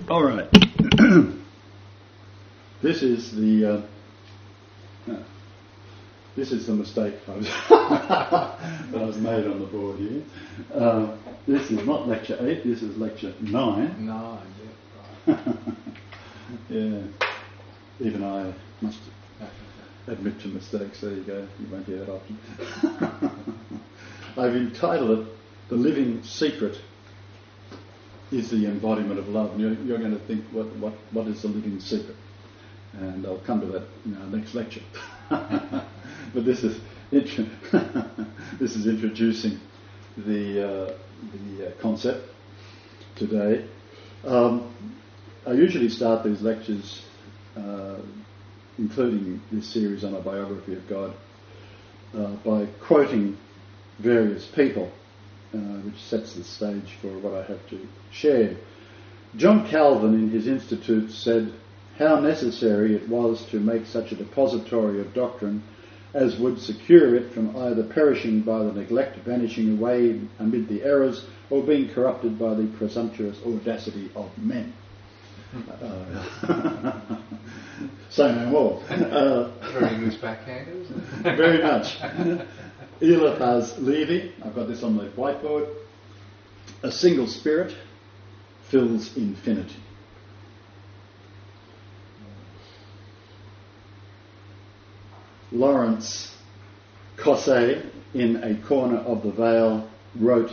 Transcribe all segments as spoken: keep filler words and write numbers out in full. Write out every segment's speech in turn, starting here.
All right. This is the uh, no, this is the mistake I was that I was made on the board here. Uh, this is not lecture eight. This is lecture nine. Nine. Yeah. Right. Yeah. Even I must admit to mistakes. There you go. You won't hear that often. I've entitled it "The Living Secret is the Embodiment of Love." And you're, you're going to think, what, what, what is the living secret? And I'll come to that in our next lecture. But this is int- this is introducing the uh, the uh, concept today. Um, I usually start these lectures, uh, including this series on a biography of God, uh, by quoting various people, uh, which sets the stage for what I have to share. John Calvin, in his Institutes, said how necessary it was to make such a depository of doctrine as would secure it from either perishing by the neglect, vanishing away amid the errors, or being corrupted by the presumptuous audacity of men. Uh, say no more. Uh, Very English backhanders. Very much. Eliphas Levi, I've got this on the whiteboard. A single spirit fills infinity. Lawrence Cosset, in A Corner of the Vale, wrote,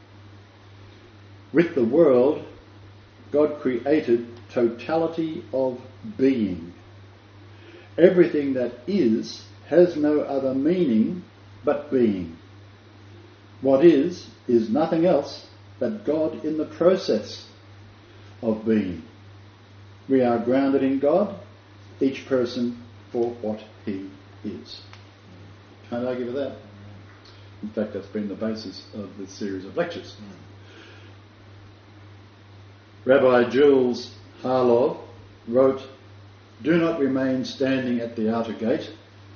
"With the world, God created totality of being. Everything that is has no other meaning but being. What is, is nothing else but God in the process of being. We are grounded in God, each person for what he is." Can't argue with that. In fact, that's been the basis of this series of lectures. Mm. Rabbi Jules Harlow wrote, "Do not remain standing at the outer gate.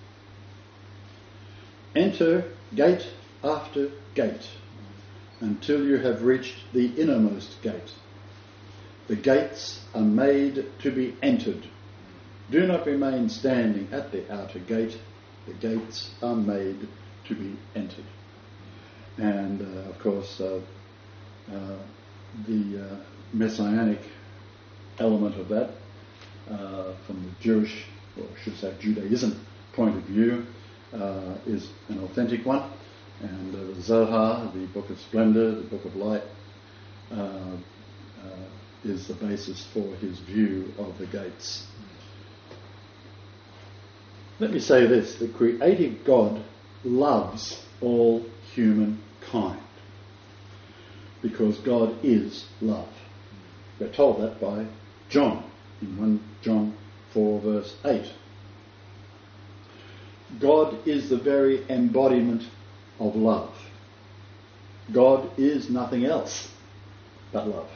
Enter gate after gate until you have reached the innermost gate. The gates are made to be entered. Do not remain standing at the outer gate. The gates are made to be entered." And uh, of course, uh, uh, the uh, messianic element of that, uh, from the Jewish, or I should say Judaism point of view, uh, is an authentic one. And uh, the Zohar, the Book of Splendor, the Book of Light, uh, uh, is the basis for his view of the gates. Let me say this: the creative God loves all humankind because God is love. We're told that by John in First John four verse eight. God is the very embodiment of love. God is nothing else but love.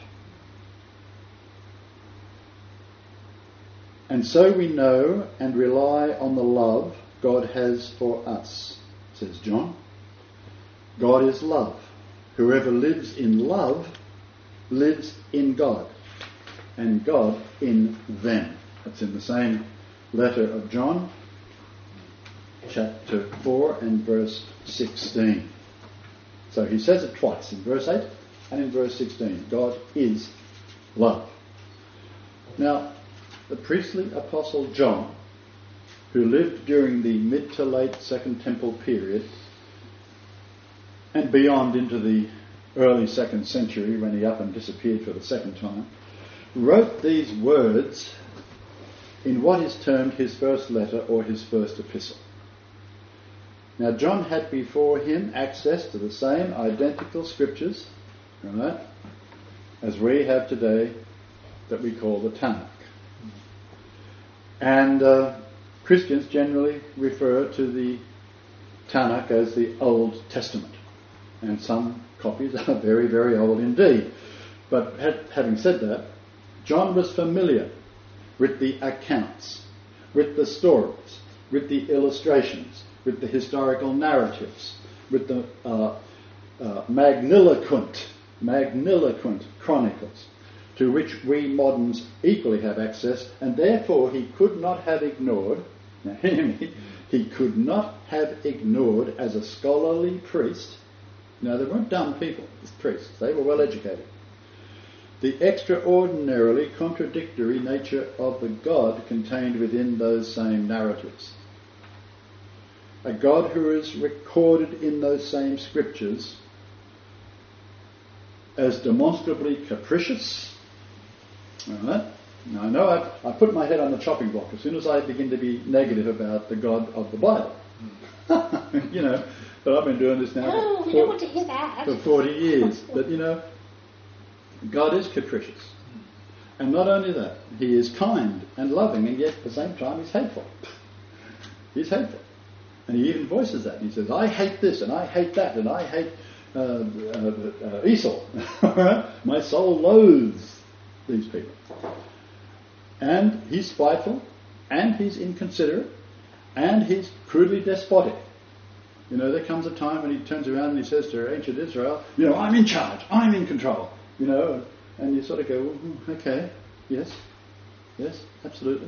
And so we know and rely on the love God has for us, says John. God is love. Whoever lives in love lives in God, and God in them. That's in the same letter of John, chapter four and verse sixteen. So he says it twice, in verse eight and in verse sixteen. God is love. Now, the priestly apostle John, who lived during the mid to late Second Temple period and beyond into the early second century, when he up and disappeared for the second time, wrote these words in what is termed his first letter or his first epistle. Now, John had before him access to the same identical scriptures, right, as we have today, that we call the Tanakh. And uh, Christians generally refer to the Tanakh as the Old Testament. And some copies are very, very old indeed. But ha- having said that, John was familiar with the accounts, with the stories, with the illustrations, with the historical narratives, with the uh, uh, magniloquent, magniloquent chronicles, to which we moderns equally have access, and therefore he could not have ignored, now hear me, he could not have ignored as a scholarly priest, now they weren't dumb people, as priests, they were well educated, the extraordinarily contradictory nature of the God contained within those same narratives. A God who is recorded in those same scriptures as demonstrably capricious. All right? Now I know I've, I put my head on the chopping block as soon as I begin to be negative about the God of the Bible. You know, but I've been doing this now Oh, for, we don't want to hear that. for forty years. But you know, God is capricious. And not only that, he is kind and loving, and yet at the same time he's hateful. He's hateful. And he even voices that. He says, I hate this, and I hate that, and I hate uh, uh, uh, Esau. My soul loathes these people. And he's spiteful, and he's inconsiderate, and he's crudely despotic. You know, there comes a time when he turns around and he says to ancient Israel, you know, I'm in charge, I'm in control. You know, and you sort of go, well, okay, yes, yes, absolutely.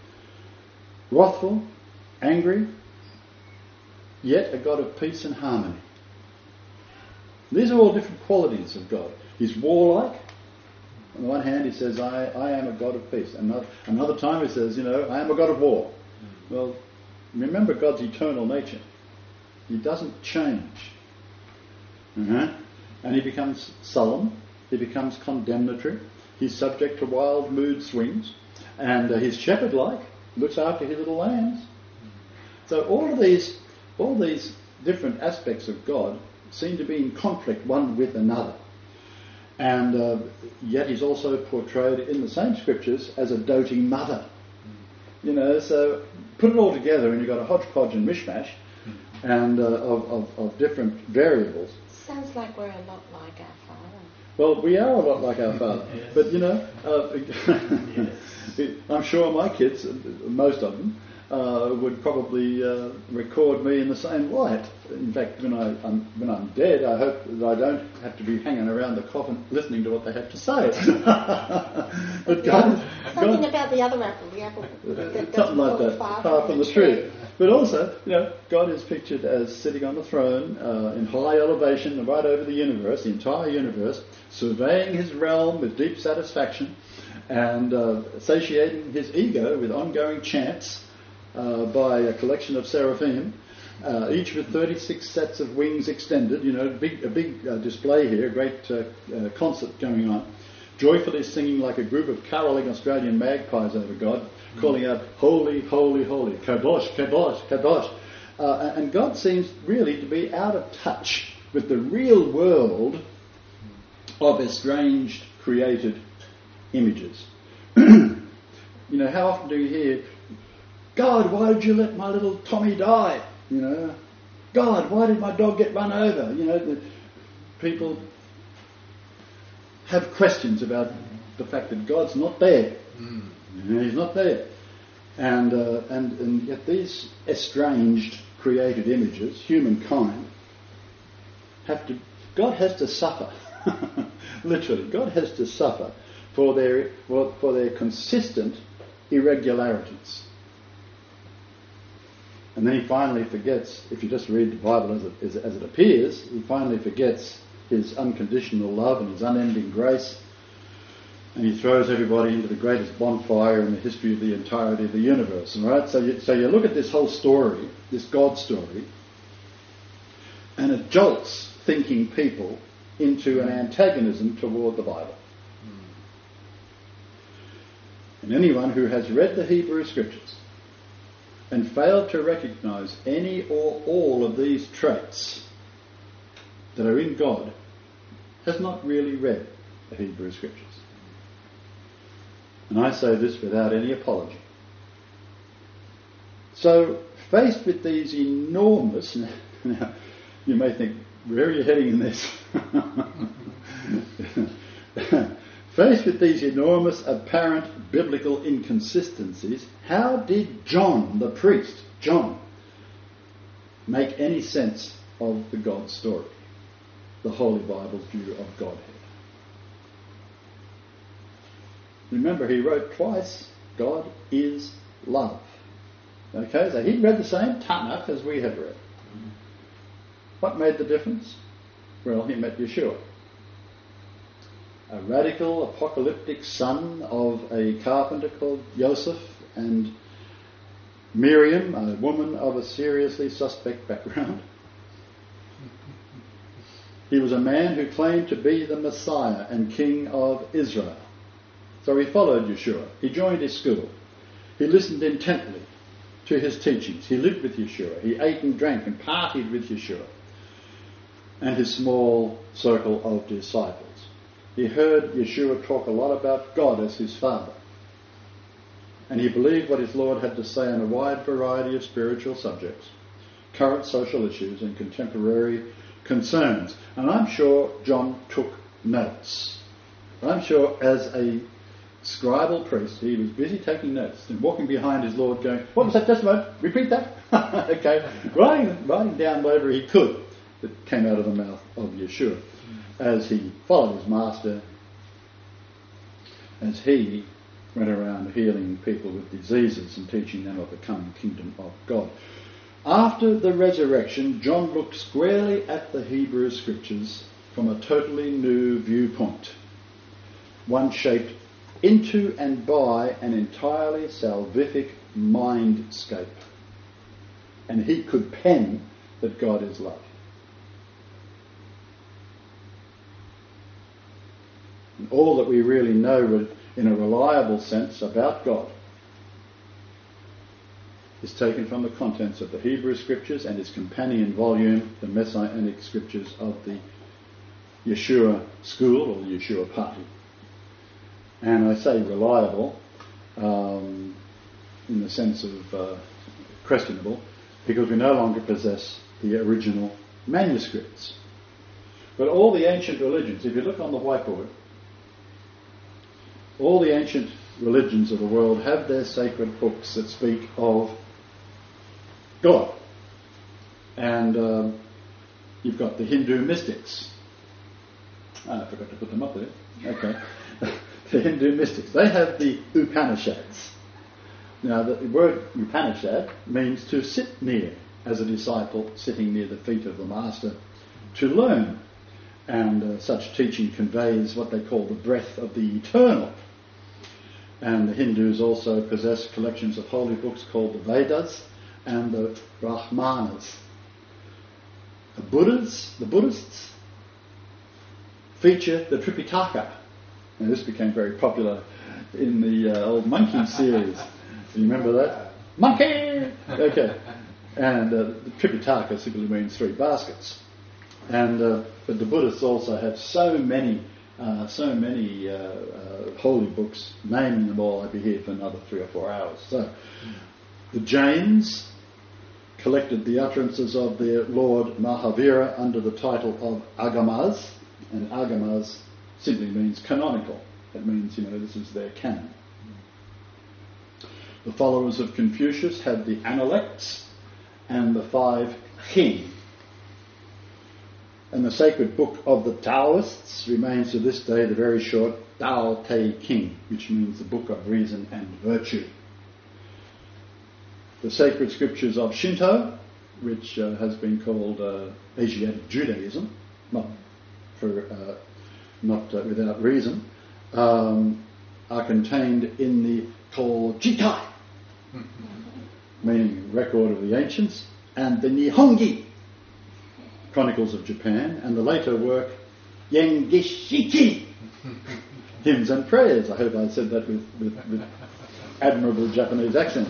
Wrathful, angry, yet a God of peace and harmony. These are all different qualities of God. He's warlike. On the one hand, he says, I, I am a God of peace. Another, another time he says, you know, I am a God of war. Well, remember God's eternal nature. He doesn't change. Uh-huh. And he becomes sullen. He becomes condemnatory. He's subject to wild mood swings. And uh, he's shepherd-like. Looks after his little lambs. So all of these, all these different aspects of God seem to be in conflict one with another. And uh, yet he's also portrayed in the same scriptures as a doting mother. You know, so put it all together and you've got a hodgepodge and mishmash and uh, of, of, of different variables. Sounds like we're a lot like our Father. Well, we are a lot like our Father. Yes. But, you know, uh, I'm sure my kids, most of them, uh, would probably uh, record me in the same light. In fact, when, I, I'm, when I'm dead, I hope that I don't have to be hanging around the coffin listening to what they have to say. But God, Something God, about the other apple, the apple that something like that, far far from the tree. But also, you know, God is pictured as sitting on the throne uh, in high elevation and right over the universe, the entire universe, surveying his realm with deep satisfaction and uh, satiating his ego with ongoing chants uh, by a collection of seraphim, uh, each with thirty-six sets of wings extended, you know, big, a big uh, display here, a great uh, uh, concert going on, joyfully singing like a group of carolling Australian magpies over God, calling out, holy, holy, holy, kadosh, kadosh, kadosh. Uh, and God seems really to be out of touch with the real world of estranged, created images. You know, how often do you hear, God, why did you let my little Tommy die? You know, God, why did my dog get run over? You know, the people have questions about the fact that God's not there. Mm. You know, he's not there. And, uh, and and yet these estranged created images, humankind, have to, God has to suffer. Literally, God has to suffer for their for, for their consistent irregularities. And then he finally forgets, if you just read the Bible as it, as, as it appears, he finally forgets his unconditional love and his unending grace, and he throws everybody into the greatest bonfire in the history of the entirety of the universe. All right? So you, so you look at this whole story, this God story, and it jolts thinking people into an antagonism toward the Bible. And anyone who has read the Hebrew Scriptures and failed to recognize any or all of these traits that are in God has not really read the Hebrew Scriptures. And I say this without any apology. So, faced with these enormous... Now, you may think, where are you heading in this? Faced with these enormous apparent biblical inconsistencies, how did John, the priest, John, make any sense of the God story, the Holy Bible's view of Godhead? Remember, he wrote twice, God is love. Okay, so he'd read the same Tanakh as we had read. What made the difference? Well, he met Yeshua, a radical, apocalyptic son of a carpenter called Joseph, and Miriam, a woman of a seriously suspect background. He was a man who claimed to be the Messiah and King of Israel. So he followed Yeshua. He joined his school. He listened intently to his teachings. He lived with Yeshua. He ate and drank and partied with Yeshua and his small circle of disciples. He heard Yeshua talk a lot about God as his Father. And he believed what his Lord had to say on a wide variety of spiritual subjects, current social issues and contemporary concerns. And I'm sure John took notes. I'm sure as a scribal priest, he was busy taking notes and walking behind his Lord going, what was that just a moment? Repeat that? Okay. Writing, writing down whatever he could that came out of the mouth of Yeshua as he followed his master, as he went around healing people with diseases and teaching them of the coming kingdom of God. After the resurrection, John looked squarely at the Hebrew Scriptures from a totally new viewpoint, one shaped into and by an entirely salvific mindscape. And he could pen that God is love. And all that we really know in a reliable sense about God is taken from the contents of the Hebrew Scriptures and its companion volume, the Messianic Scriptures of the Yeshua School or the Yeshua Party. And I say reliable um, in the sense of uh, questionable, because we no longer possess the original manuscripts. But all the ancient religions, if you look on the whiteboard, all the ancient religions of the world have their sacred books that speak of God. And um, you've got the Hindu mystics. Ah, I forgot to put them up there. Okay. The Hindu mystics. They have the Upanishads. Now, the word Upanishad means to sit near, as a disciple sitting near the feet of the master, to learn. And uh, such teaching conveys what they call the breath of the eternal. And the Hindus also possess collections of holy books called the Vedas and the Brahmanas. The Buddhas, the Buddhists, feature the Tripitaka. And this became very popular in the uh, old Monkey series. You remember that? Monkey! Okay. And uh, the Tripitaka simply means three baskets. And uh, but the Buddhists also have so many, uh, so many uh, uh, holy books. Naming them all, I'd be here for another three or four hours. So, the Jains collected the utterances of their Lord Mahavira under the title of Agamas, and Agamas simply means canonical. It means, you know, this is their canon. The followers of Confucius had the Analects and the five Qing. And the sacred book of the Taoists remains to this day the very short Tao Te King, which means the book of reason and virtue. The sacred scriptures of Shinto, which uh, has been called uh, Asiatic Judaism, not for uh, not uh, without reason, um, are contained in the Kojitai, meaning record of the ancients, and the Nihongi, Chronicles of Japan, and the later work Yengishiki, Hymns and Prayers. I hope I said that with, with, with admirable Japanese accent.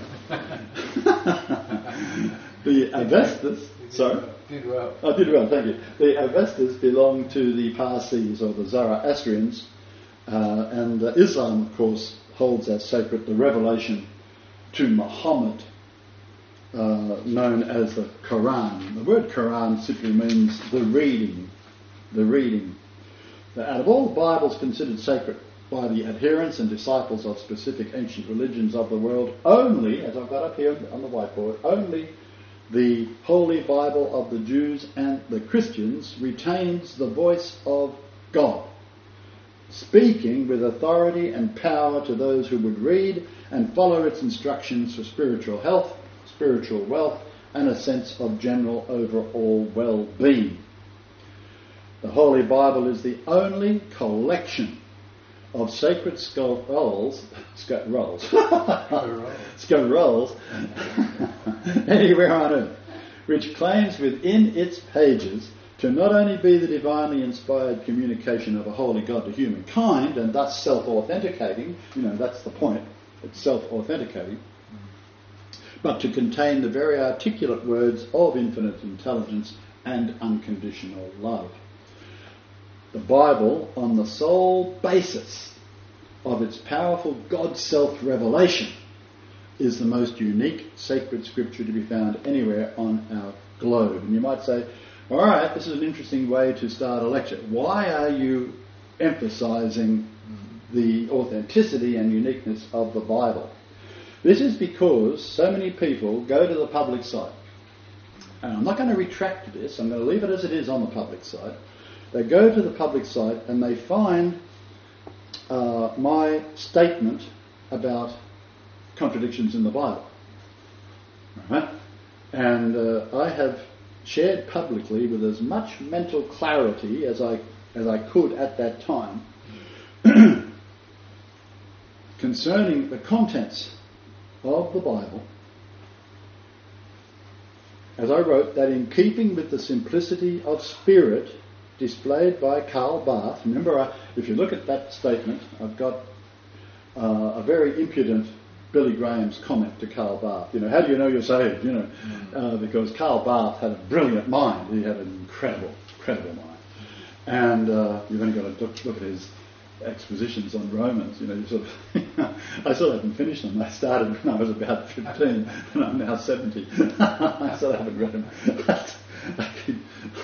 The Avestas, sorry? Did well. I did well, thank you. The Avestas belong to the Parsis or the Zoroastrians, uh, and uh, Islam, of course, holds as sacred the revelation to Muhammad, uh, known as the Quran. The word Quran simply means the reading, the reading. Now, out of all the Bibles considered sacred by the adherents and disciples of specific ancient religions of the world, only, as I've got up here on the whiteboard, only the Holy Bible of the Jews and the Christians retains the voice of God. speaking with authority and power to those who would read and follow its instructions for spiritual health, spiritual wealth, and a sense of general overall well-being. The Holy Bible is the only collection of sacred scrolls, scrolls, scrolls, anywhere on earth, which claims within its pages to not only be the divinely inspired communication of a holy God to humankind, and thus self-authenticating, you know, that's the point, it's self-authenticating, but to contain the very articulate words of infinite intelligence and unconditional love. The Bible, on the sole basis of its powerful God self-revelation, is the most unique sacred scripture to be found anywhere on our globe. And you might say, all right, this is an interesting way to start a lecture. Why are you emphasizing the authenticity and uniqueness of the Bible? This is because so many people go to the public site. And I'm not going to retract this, I'm going to leave it as it is on the public site. They go to the public site and they find uh, my statement about contradictions in the Bible. Right? And uh, I have shared publicly with as much mental clarity as I as I could at that time concerning the contents of the Bible, as I wrote, that in keeping with the simplicity of spirit displayed by Karl Barth. Remember, I, if you look at that statement, I've got uh, a very impudent Billy Graham's comment to Karl Barth. You know, how do you know you're saved? You know, uh, because Karl Barth had a brilliant mind. He had an incredible, incredible mind. And uh, you've only got to look, look at his expositions on Romans. You know, you sort of I still haven't finished them. I started when I was about fifteen, and I'm now seventy. I still haven't read them. But I could,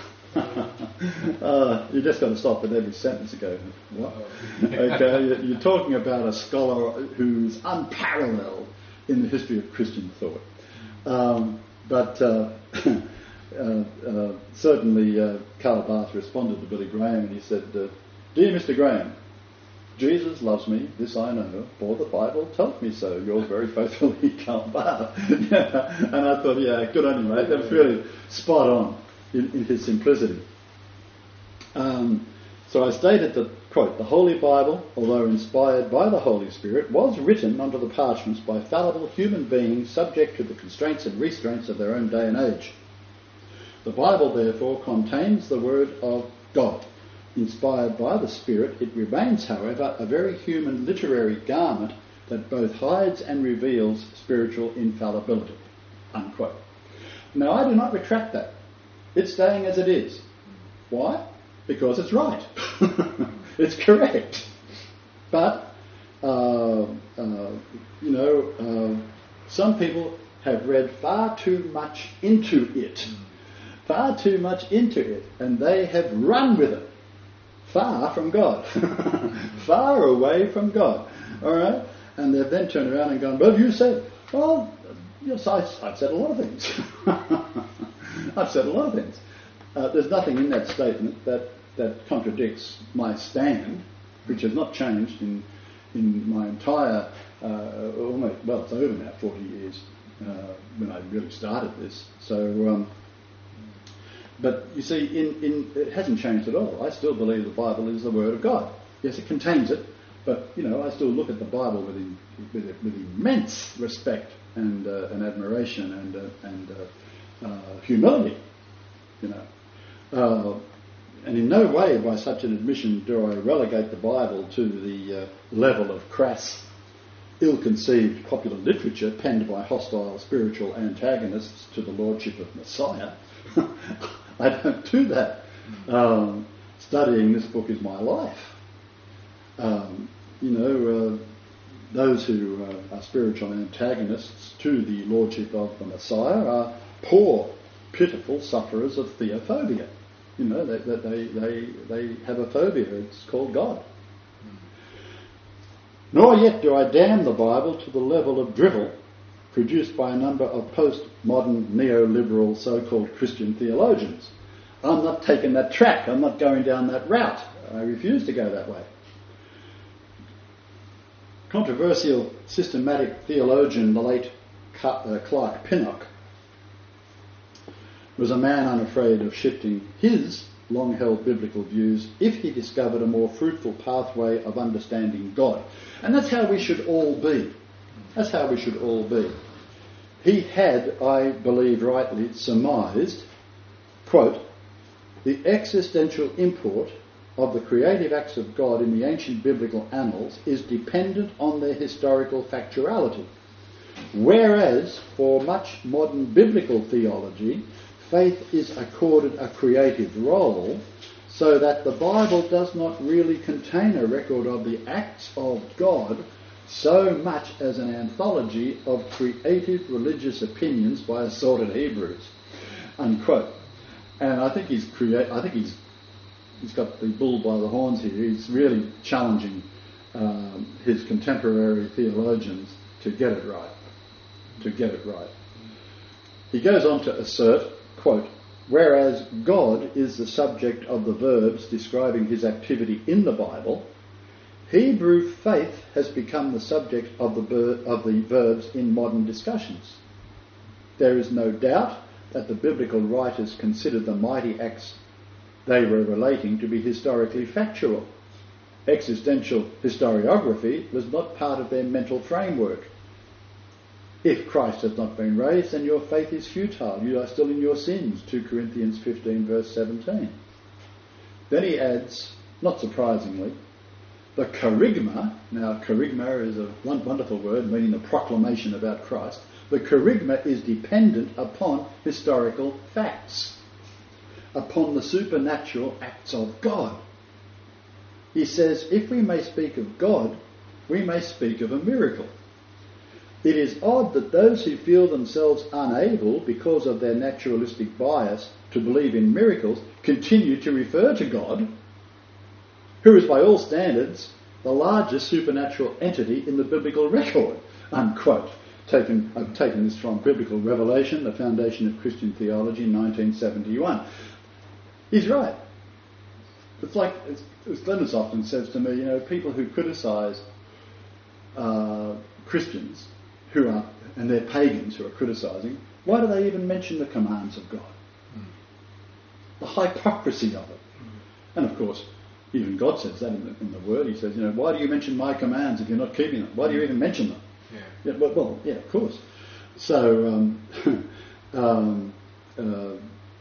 uh, you just got to stop at every sentence and go, what? Okay, you're talking about a scholar who's unparalleled in the history of Christian thought. Um, but uh, uh, uh, certainly uh, Karl Barth responded to Billy Graham and he said, uh, "Dear Mister Graham, Jesus loves me, this I know, for the Bible tells me so. Yours very faithfully, Karl Barth." Yeah. And I thought, yeah, good on you, mate. That was really spot on in, in his simplicity. Um, so I stated that, quote, "The Holy Bible, although inspired by the Holy Spirit, was written onto the parchments by fallible human beings subject to the constraints and restraints of their own day and age. The Bible, therefore, contains the Word of God. Inspired by the Spirit, it remains, however, a very human literary garment that both hides and reveals spiritual infallibility." Unquote. Now, I do not retract that. It's staying as it is. Why? Because it's right. It's correct. But, uh, uh, you know, uh, some people have read far too much into it. Far too much into it. And they have run with it. Far from God. Far away from God. All right? And they've then turned around and gone, "Well, you said," well, yes, I, I've said a lot of things. I've said a lot of things. Uh, there's nothing in that statement that, that contradicts my stand, which has not changed in in my entire, uh, almost, well, it's over now, forty years, uh, when I really started this. So, um, but you see, in, in it hasn't changed at all. I still believe the Bible is the Word of God. Yes, it contains it, but, you know, I still look at the Bible with, in, with, with immense respect and, uh, and admiration and, uh, and uh, uh, humility, you know. Uh, and in no way by such an admission do I relegate the Bible to the uh, level of crass, ill-conceived popular literature penned by hostile spiritual antagonists to the lordship of Messiah. I don't do that. Um, studying this book is my life. Um, you know, uh, those who uh, are spiritual antagonists to the lordship of the Messiah are poor, pitiful sufferers of theophobia. You know, they, they, they, they have a phobia. It's called God. Nor yet do I damn the Bible to the level of drivel produced by a number of post-modern neoliberal so-called Christian theologians. I'm not taking that track. I'm not going down that route. I refuse to go that way. Controversial systematic theologian, the late Clark Pinnock, was a man unafraid of shifting his long-held biblical views if he discovered a more fruitful pathway of understanding God. And that's how we should all be. That's how we should all be. He had, I believe rightly, surmised, quote, the existential import of the creative acts of God in the ancient biblical annals is dependent on their historical factuality. Whereas, for much modern biblical theology, faith is accorded a creative role, so that the Bible does not really contain a record of the acts of God so much as an anthology of creative religious opinions by assorted Hebrews, unquote. And I think he's create. I think he's he's got the bull by the horns here. He's really challenging um, his contemporary theologians to get it right. To get it right. He goes on to assert, quote, whereas God is the subject of the verbs describing his activity in the Bible, Hebrew faith has become the subject of the, ber- of the verbs in modern discussions. There is no doubt that the biblical writers considered the mighty acts they were relating to be historically factual. Existential historiography was not part of their mental framework. If Christ has not been raised, then your faith is futile. You are still in your sins. Two Corinthians fifteen, verse seventeen. Then he adds, not surprisingly, the kerygma. Now, kerygma is a wonderful word meaning the proclamation about Christ. The kerygma is dependent upon historical facts, upon the supernatural acts of God. He says, if we may speak of God, we may speak of a miracle. It is odd that those who feel themselves unable, because of their naturalistic bias, to believe in miracles, continue to refer to God, who is by all standards the largest supernatural entity in the biblical record, unquote. Taken, I've taken this from Biblical Revelation, the Foundation of Christian Theology, in nineteen seventy-one. He's right. It's like, it's, as Glennis often says to me, you know, people who criticise uh, Christians who are, and they're pagans who are criticising, why do they even mention the commands of God? Mm. The hypocrisy of it. Mm. And of course, even God says that in the, in the Word. He says, you know, why do you mention my commands if you're not keeping them? Why do you even mention them? Yeah. Yeah, well, well, yeah, of course. So, um, um, uh,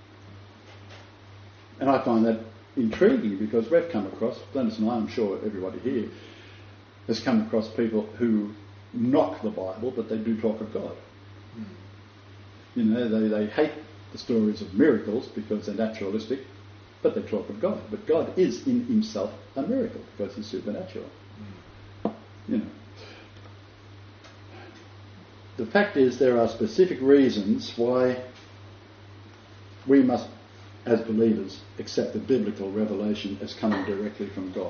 and I find that intriguing because we've come across, Glennis and I, I'm sure everybody here, has come across people who knock the Bible, but they do talk of God. Mm. You know, they, they hate the stories of miracles because they're naturalistic, but they talk of God. But God is in himself a miracle because he's supernatural. Mm. You know. The fact is there are specific reasons why we must, as believers, accept the biblical revelation as coming directly from God.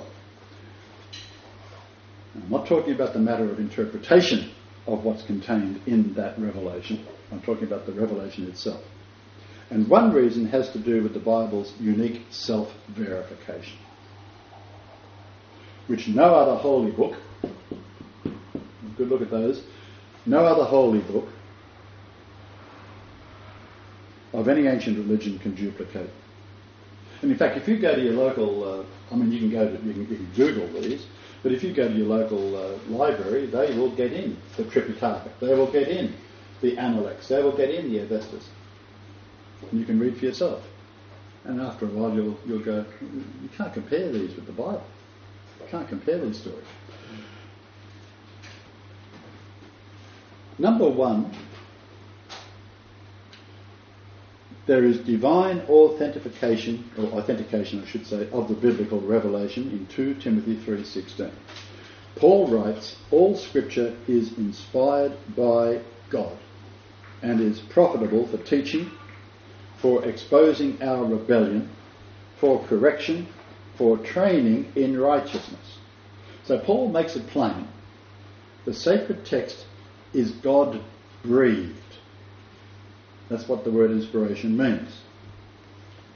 I'm not talking about the matter of interpretation of what's contained in that revelation. I'm talking about the revelation itself. And one reason has to do with the Bible's unique self-verification, which no other holy book, good look at those, no other holy book of any ancient religion can duplicate. And in fact, if you go to your local, uh, I mean, you can go to, you can, you can Google these, but if you go to your local uh, library, they will get in the Tripitaka, they will get in the Analects, they will get in the Avestas. And you can read for yourself. And after a while you'll, you'll go, you can't compare these with the Bible. You can't compare these stories. Number one, there is divine authentication, or authentication I should say, of the biblical revelation in Second Timothy three sixteen. Paul writes, all scripture is inspired by God and is profitable for teaching, for exposing our rebellion, for correction, for training in righteousness. So Paul makes it plain. The sacred text is God-breathed. That's what the word inspiration means.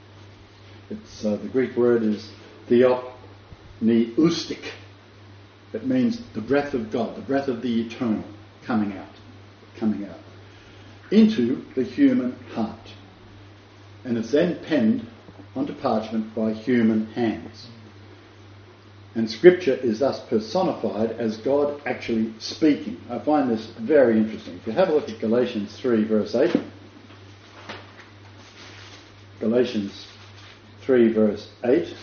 It's uh, the Greek word is theopneustic. It means the breath of God, the breath of the eternal coming out, coming out into the human heart. And it's then penned onto parchment by human hands. And Scripture is thus personified as God actually speaking. I find this very interesting. If you have a look at Galatians three verse eight, Galatians three verse eight,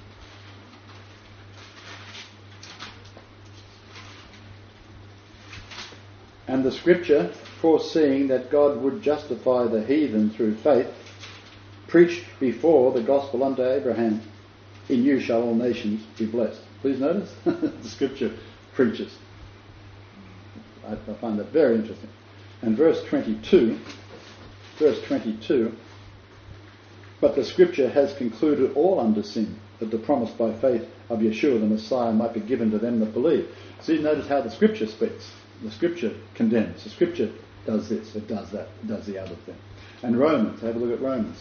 and the Scripture, foreseeing that God would justify the heathen through faith, preached before the gospel unto Abraham, in you shall all nations be blessed. Please notice, the Scripture preaches. I, I find that very interesting. And verse twenty-two, verse twenty-two, but the Scripture has concluded all under sin, that the promise by faith of Yeshua the Messiah might be given to them that believe. See, notice how the Scripture speaks. The Scripture condemns. The Scripture does this, it does that, it does the other thing. And Romans, have a look at Romans.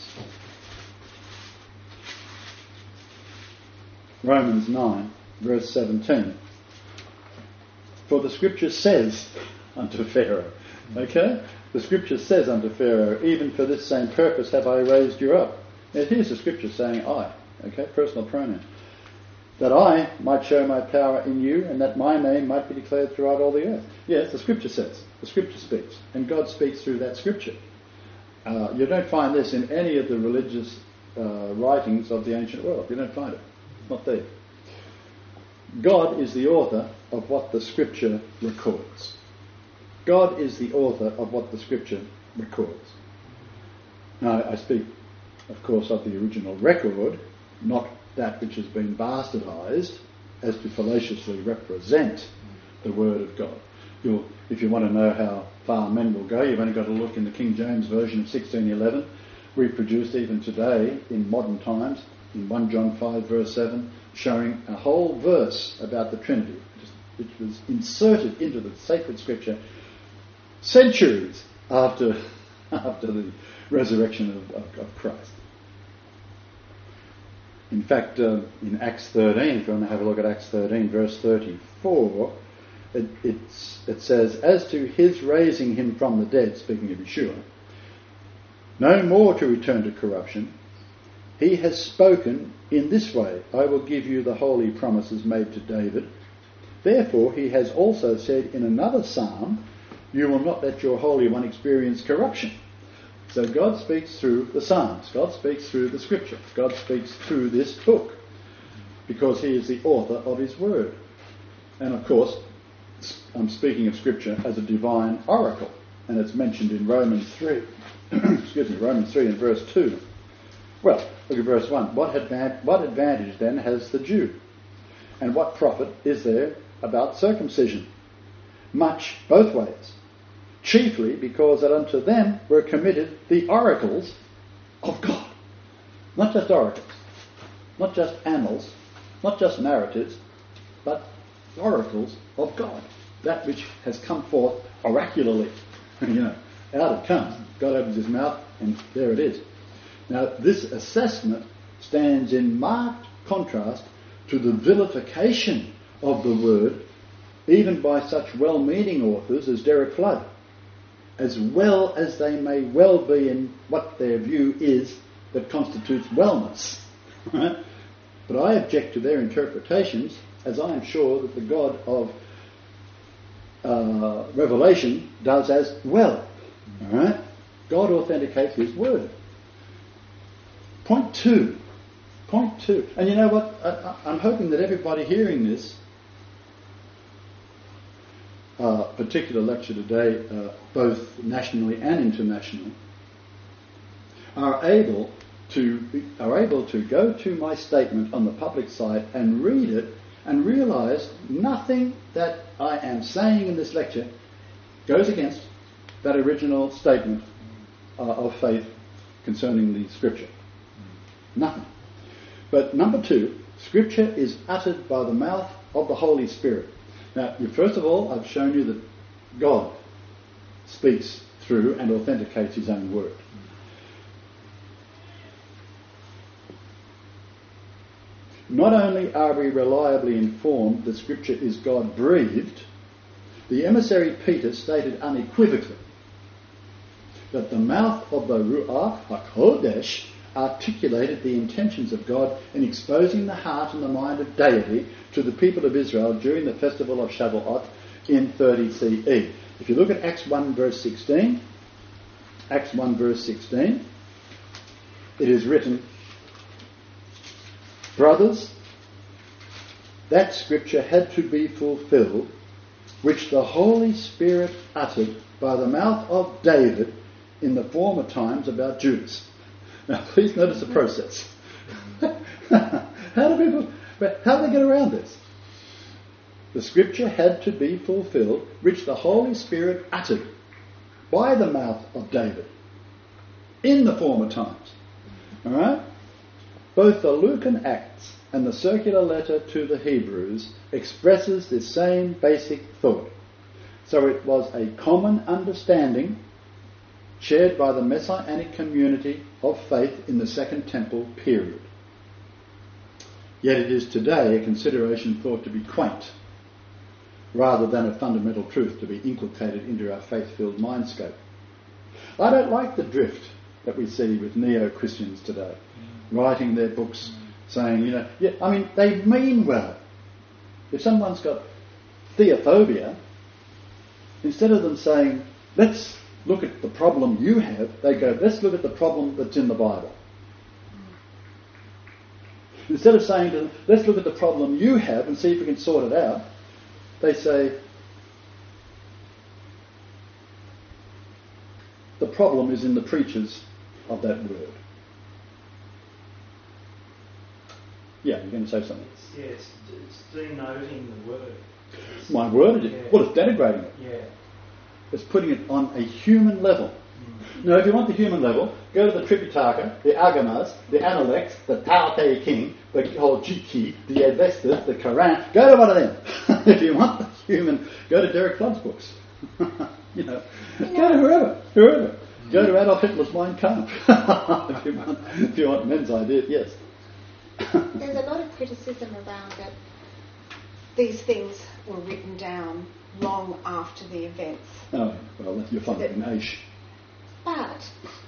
Romans nine, verse seventeen. For the Scripture says unto Pharaoh, okay? The Scripture says unto Pharaoh, even for this same purpose have I raised you up. Now here's the Scripture saying I, okay? Personal pronoun. That I might show my power in you, and that my name might be declared throughout all the earth. Yes, the Scripture says. The Scripture speaks. And God speaks through that Scripture. Uh, you don't find this in any of the religious uh, writings of the ancient world. You don't find it. It's not there. God is the author of what the Scripture records. God is the author of what the Scripture records. Now, I speak, of course, of the original record, not that which has been bastardized as to fallaciously represent the Word of God. You'll, if you want to know how far men will go, you've only got to look in the King James Version of sixteen eleven, reproduced even today in modern times, in First John five verse seven, showing a whole verse about the Trinity, which was inserted into the sacred Scripture centuries after, after the resurrection of, of, of Christ. In fact, uh, in Acts thirteen, if you want to have a look at Acts thirteen, verse thirty-four, it, it's, it says, as to his raising him from the dead, speaking of Yeshua, no more to return to corruption, he has spoken in this way, I will give you the holy promises made to David. Therefore, he has also said in another psalm, you will not let your Holy One experience corruption. So God speaks through the Psalms. God speaks through the Scripture. God speaks through this book because he is the author of his word. And of course, I'm speaking of Scripture as a divine oracle, and it's mentioned in Romans three. Excuse me, Romans three and verse two. Well, look at verse one. What, advan- what advantage then has the Jew? And what profit is there about circumcision? Much both ways. Chiefly because that unto them were committed the oracles of God. Not just oracles, not just annals, not just narratives, but oracles of God. That which has come forth oracularly. You know, out it comes. God opens his mouth and there it is. Now, this assessment stands in marked contrast to the vilification of the word, even by such well-meaning authors as Derek Flood, as well as they may well be in what their view is that constitutes wellness. Right? But I object to their interpretations, as I am sure that the God of uh, Revelation does as well. All right? God authenticates his word. Point two. Point two. And you know what? I, I'm hoping that everybody hearing this uh, particular lecture today, uh, both nationally and internationally, are able to are able to go to my statement on the public site and read it and realise nothing that I am saying in this lecture goes against that original statement uh, of faith concerning the Scripture. Nothing. But number two, Scripture is uttered by the mouth of the Holy Spirit. Now, first of all, I've shown you that God speaks through and authenticates his own word. not only are we reliably informed that Scripture is God-breathed, the emissary Peter stated unequivocally that the mouth of the Ruach HaKodesh articulated the intentions of God in exposing the heart and the mind of deity to the people of Israel during the festival of Shavuot in thirty C E. If you look at Acts one verse sixteen, Acts one verse sixteen, it is written, "Brothers, that scripture had to be fulfilled, which the Holy Spirit uttered by the mouth of David in the former times about Judas." Now, please notice the process. How do people, how do they get around this? The scripture had to be fulfilled, which the Holy Spirit uttered by the mouth of David in the former times. All right? Both the Lucan Acts and the circular letter to the Hebrews expresses this same basic thought. So it was a common understanding shared by the Messianic community of faith in the Second Temple period. Yet it is today a consideration thought to be quaint, rather than a fundamental truth to be inculcated into our faith-filled mindscape. I don't like the drift that we see with neo-Christians today, mm. writing their books mm. saying, you know, yeah, I mean, they mean well. If someone's got theophobia, instead of them saying, let's look at the problem you have, they go, let's look at the problem that's in the Bible. Mm. Instead of saying to them, let's look at the problem you have and see if we can sort it out, they say, the problem is in the preachers of that word. Yeah, you're going to say something. Yeah, it's, it's denoting the word. It's, My word? Yeah. Well, it's denigrating it. Yeah. It's putting it on a human level. Mm. Now, if you want the human level, go to the Tripitaka, the Agamas, the Analects, the Tao Te King, the Jiki, the Avestas, the Quran. Go to one of them. If you want the human, go to Derek Flood's books. you know, you know, go to whoever, whoever. Mm. Go to Adolf Hitler's Mein Kampf. if, you want, if you want men's idea, yes. There's a lot of criticism around that these things were written down long after the events. Oh, well, you're finding an age. But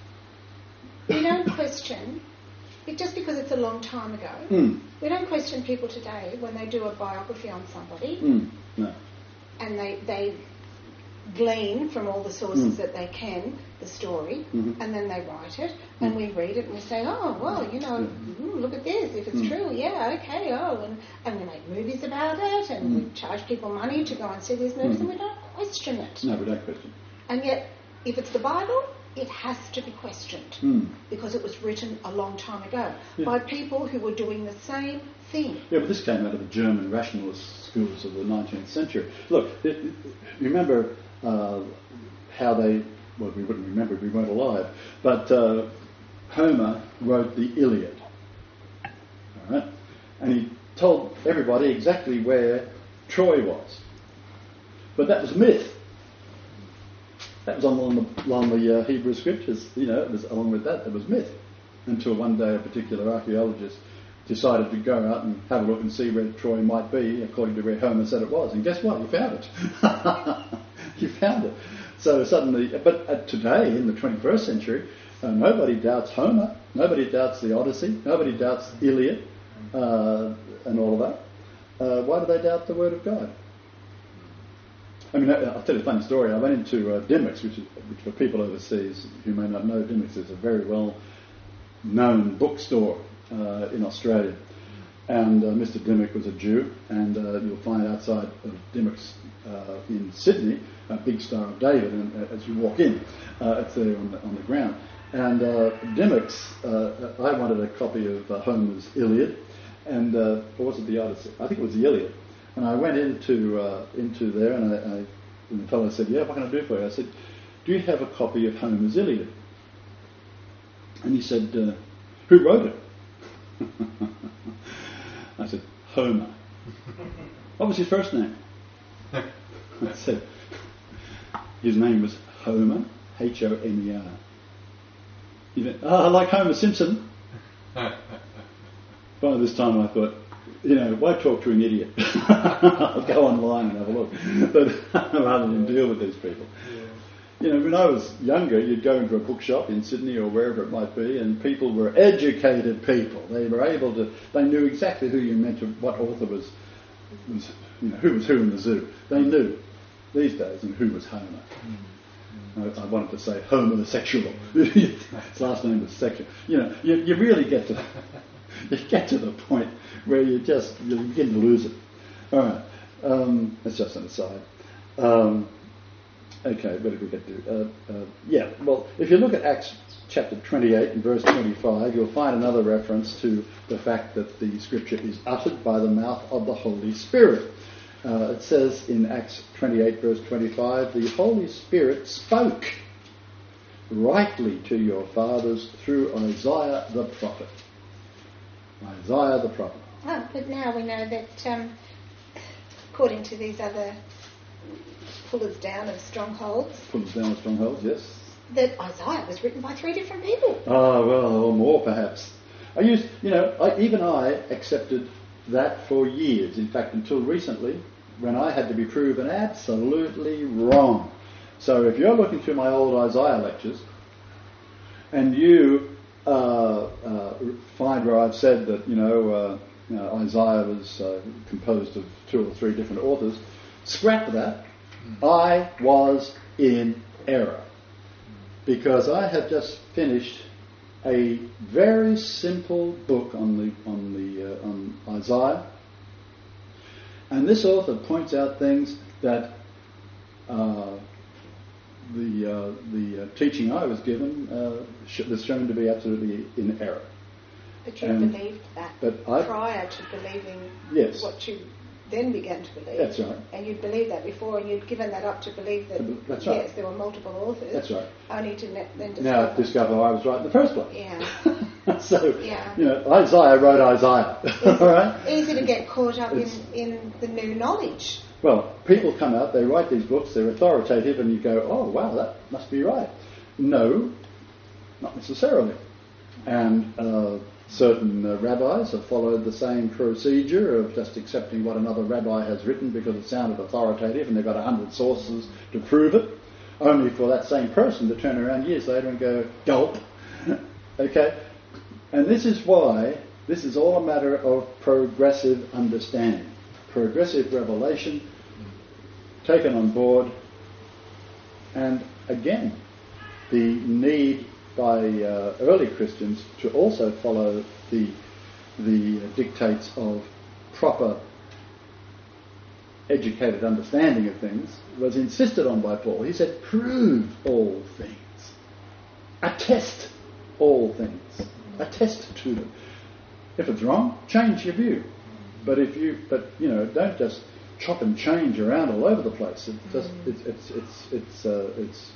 we don't question, just because it's a long time ago, mm. we don't question people today when they do a biography on somebody mm. no. and they, they glean from all the sources mm. that they can the story, mm-hmm. and then they write it, and mm. we read it and we say, oh, well, you know, mm, look at this, if it's mm. true, yeah, okay, oh, and, and we make movies about it, and mm. we charge people money to go and see these movies, mm. and we don't question it. No, we don't question. And yet, if it's the Bible, it has to be questioned, mm. because it was written a long time ago yeah. by people who were doing the same thing. Yeah, but this came out of the German rationalist schools of the nineteenth century. Look, it, it, remember uh, how they, well, we wouldn't remember if we weren't alive, but uh, Homer wrote the Iliad, all right? And he told everybody exactly where Troy was. But that was myth. That was along the, along the uh, Hebrew scriptures, you know, it was along with that, it was myth. Until one day a particular archaeologist decided to go out and have a look and see where Troy might be, according to where Homer said it was. And guess what? He found it. He found it. So suddenly, but uh, today, in the twenty-first century, uh, nobody doubts Homer, nobody doubts the Odyssey, nobody doubts Iliad, uh, and all of that. Uh, why do they doubt the Word of God? I mean, I'll tell you a funny story. I went into uh, Dymocks, which, is, which for people overseas who may not know, Dymocks is a very well-known bookstore uh, in Australia. And uh, Mister Dimmock was a Jew, and uh, you'll find outside of Dymocks uh, in Sydney a big Star of David, and uh, as you walk in, uh, it's there on the, on the ground. And uh, Dymocks, uh, I wanted a copy of uh, Homer's Iliad, and uh, or was it the Odyssey? I think it was the Iliad. And I went into uh, into there, and, I, I, and the fellow said, "Yeah, what can I do for you?" I said, "Do you have a copy of Homer's Iliad?" And he said, uh, "Who wrote it?" I said, "Homer." "What was his first name?" I said, "His name was Homer, H O M E R. He went, "Oh, I like Homer Simpson." By this time I thought, you know, why talk to an idiot? I'll go online and have a look, but rather than deal with these people. Yeah. You know, when I was younger, you'd go into a bookshop in Sydney or wherever it might be, and people were educated people. They were able to, they knew exactly who you meant to, what author was, was you know, who was who in the zoo. They knew these days, and who was Homer. Mm. I, I wanted to say homosexual. His last name was sexual. You know, you, you really get to you get to the point where you just you begin to lose it. All right, um, that's just an aside. Um, Okay, what did we get to? Uh, uh, yeah, well, if you look at Acts chapter twenty-eight and verse twenty-five, you'll find another reference to the fact that the scripture is uttered by the mouth of the Holy Spirit. Uh, it says in Acts twenty-eight verse twenty-five, the Holy Spirit spoke rightly to your fathers through Isaiah the prophet. Isaiah the prophet. Oh, but now we know that um, according to these other pullers down of strongholds, Pullers down of strongholds, yes. that Isaiah was written by three different people. Ah, well, or more perhaps. I used, you know, I, even I accepted that for years. In fact, until recently, when I had to be proven absolutely wrong. So if you're looking through my old Isaiah lectures, and you uh, uh, find where I've said that, you know, uh, you know Isaiah was uh, composed of two or three different authors, scrap that. I was in error, because I have just finished a very simple book on the on the uh, on Isaiah, and this author points out things that uh, the uh, the uh, teaching I was given uh, sh- was shown to be absolutely in error. But you And- believed that but I- prior to believing Yes. what you then began to believe. That's right. And you'd believed that before, and you'd given that up to believe that, That's yes, right. there were multiple authors. That's right. Only to ne- then discover. Now discover I was right in the first place. Yeah. So Yeah. you know, Isaiah wrote Isaiah. All right. Easy to get caught up in, It's- in the new knowledge. Well, people come out, they write these books, they're authoritative, and you go, oh, wow, that must be right. No, not necessarily. And uh, certain uh, rabbis have followed the same procedure of just accepting what another rabbi has written because it sounded authoritative, and they've got a hundred sources to prove it, only for that same person to turn around years later and go, gulp. Okay? And this is why this is all a matter of progressive understanding. Progressive revelation taken on board, and again, the need by uh, early Christians to also follow the the dictates of proper educated understanding of things was insisted on by Paul. He said, prove all things. Attest all things. Attest to them. If it's wrong, change your view. But if you, but you know, don't just chop and change around all over the place. It just, it's, it's, it's, it's, uh, it's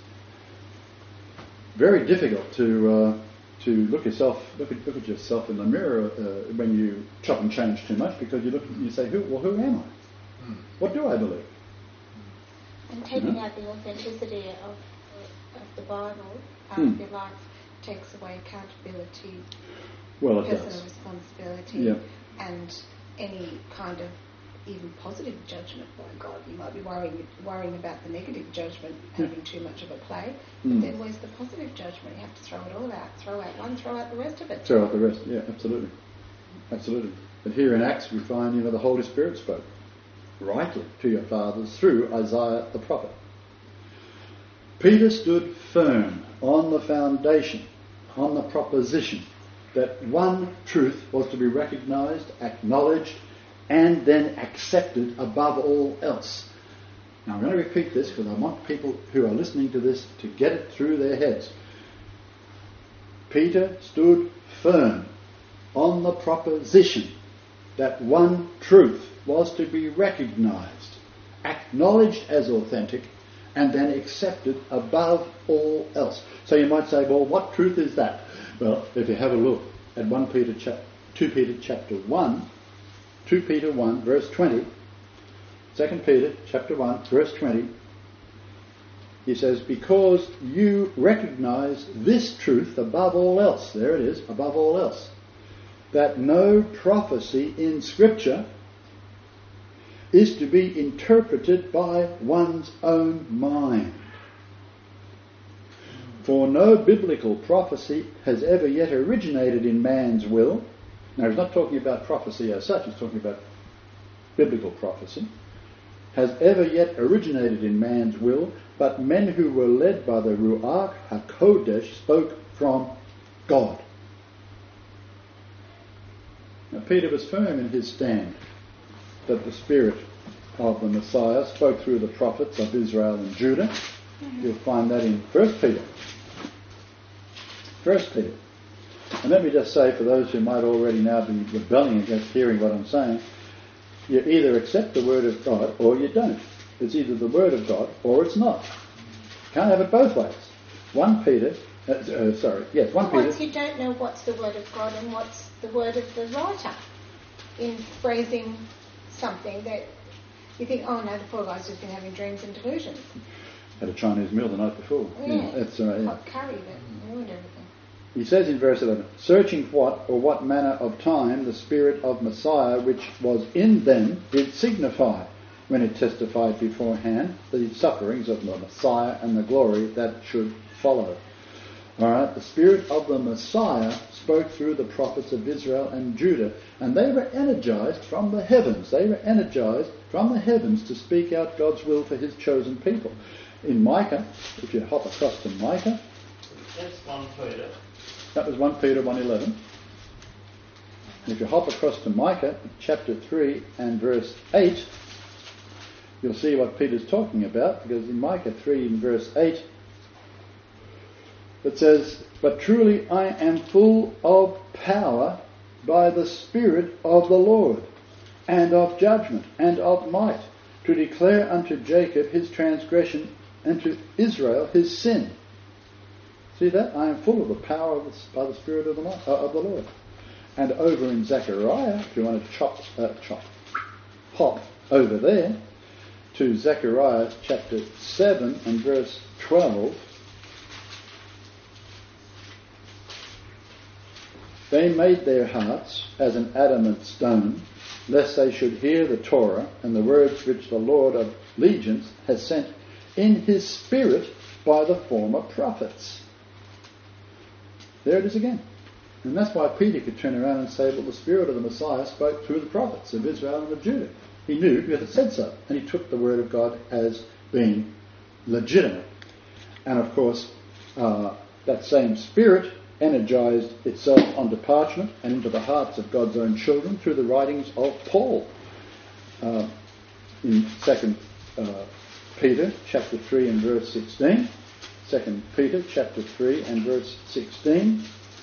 very difficult to uh, to look yourself, look at, look at yourself in the mirror uh, when you chop and change too much, because you look, you say, who, well, who am I? Mm. What do I believe? And taking Mhm. out the authenticity of, of the Bible out Hmm. of your life takes away accountability, Well, it personal does. responsibility, Yeah. and any kind of even positive judgment. By God, you might be worrying worrying about the negative judgment having too much of a play. Mm. But then where's the positive judgment? You have to throw it all out. Throw out one, throw out the rest of it. Throw out the rest. Yeah, absolutely, absolutely. But here in Acts, we find, you know, the Holy Spirit spoke rightly to your fathers through Isaiah the prophet. Peter stood firm on the foundation, on the proposition that one truth was to be recognised, acknowledged, and then accepted above all else. Now I'm going to repeat this because I want people who are listening to this to get it through their heads. Peter stood firm on the proposition that one truth was to be recognised, acknowledged as authentic, and then accepted above all else. So you might say, well, what truth is that? Well, if you have a look at First Peter chap- Second Peter chapter one, Second Peter one verse twenty, Second Peter chapter one verse twenty, he says, because you recognise this truth above all else, there it is, above all else, that no prophecy in Scripture is to be interpreted by one's own mind. For no biblical prophecy has ever yet originated in man's will. Now, he's not talking about prophecy as such, he's talking about biblical prophecy. Has ever yet originated in man's will, but men who were led by the Ruach HaKodesh spoke from God. Now, Peter was firm in his stand that the Spirit of the Messiah spoke through the prophets of Israel and Judah. Mm-hmm. You'll find that in First Peter. First Peter. And let me just say, for those who might already now be rebelling against hearing what I'm saying, you either accept the Word of God or you don't. It's either the Word of God or it's not. Can't have it both ways. First Peter, uh, uh, sorry, yes, First Peter. Once you don't know what's the Word of God and what's the word of the writer in phrasing something that you think, oh no, the poor guy's just been having dreams and delusions. Had a Chinese meal the night before. Yeah, yeah that's uh, yeah. Hot curry that ruined everything. He says in verse eleven, searching what or what manner of time the Spirit of Messiah which was in them did signify, when it testified beforehand the sufferings of the Messiah and the glory that should follow. All right, the Spirit of the Messiah spoke through the prophets of Israel and Judah, and they were energized from the heavens. They were energized from the heavens to speak out God's will for his chosen people. In Micah, if you hop across to Micah, that's one Peter. That was First Peter one eleven. And if you hop across to Micah, chapter three and verse eight, you'll see what Peter's talking about, because in Micah three and verse eight, it says, but truly I am full of power by the Spirit of the Lord, and of judgment, and of might, to declare unto Jacob his transgression, and to Israel his sin. See that? I am full of the power of the, by the Spirit of the, uh, of the Lord. And over in Zechariah, if you want to chop, uh, chop, hop over there to Zechariah chapter seven and verse twelve, they made their hearts as an adamant stone, lest they should hear the Torah and the words which the Lord of legions has sent in his Spirit by the former prophets. There it is again. And that's why Peter could turn around and say, well, the Spirit of the Messiah spoke through the prophets of Israel and of Judah. He knew because it said so. And he took the word of God as being legitimate. And of course, uh, that same Spirit energized itself onto parchment and into the hearts of God's own children through the writings of Paul. Uh, in Second uh, Peter chapter three and verse sixteen. Second Peter chapter three and verse sixteen.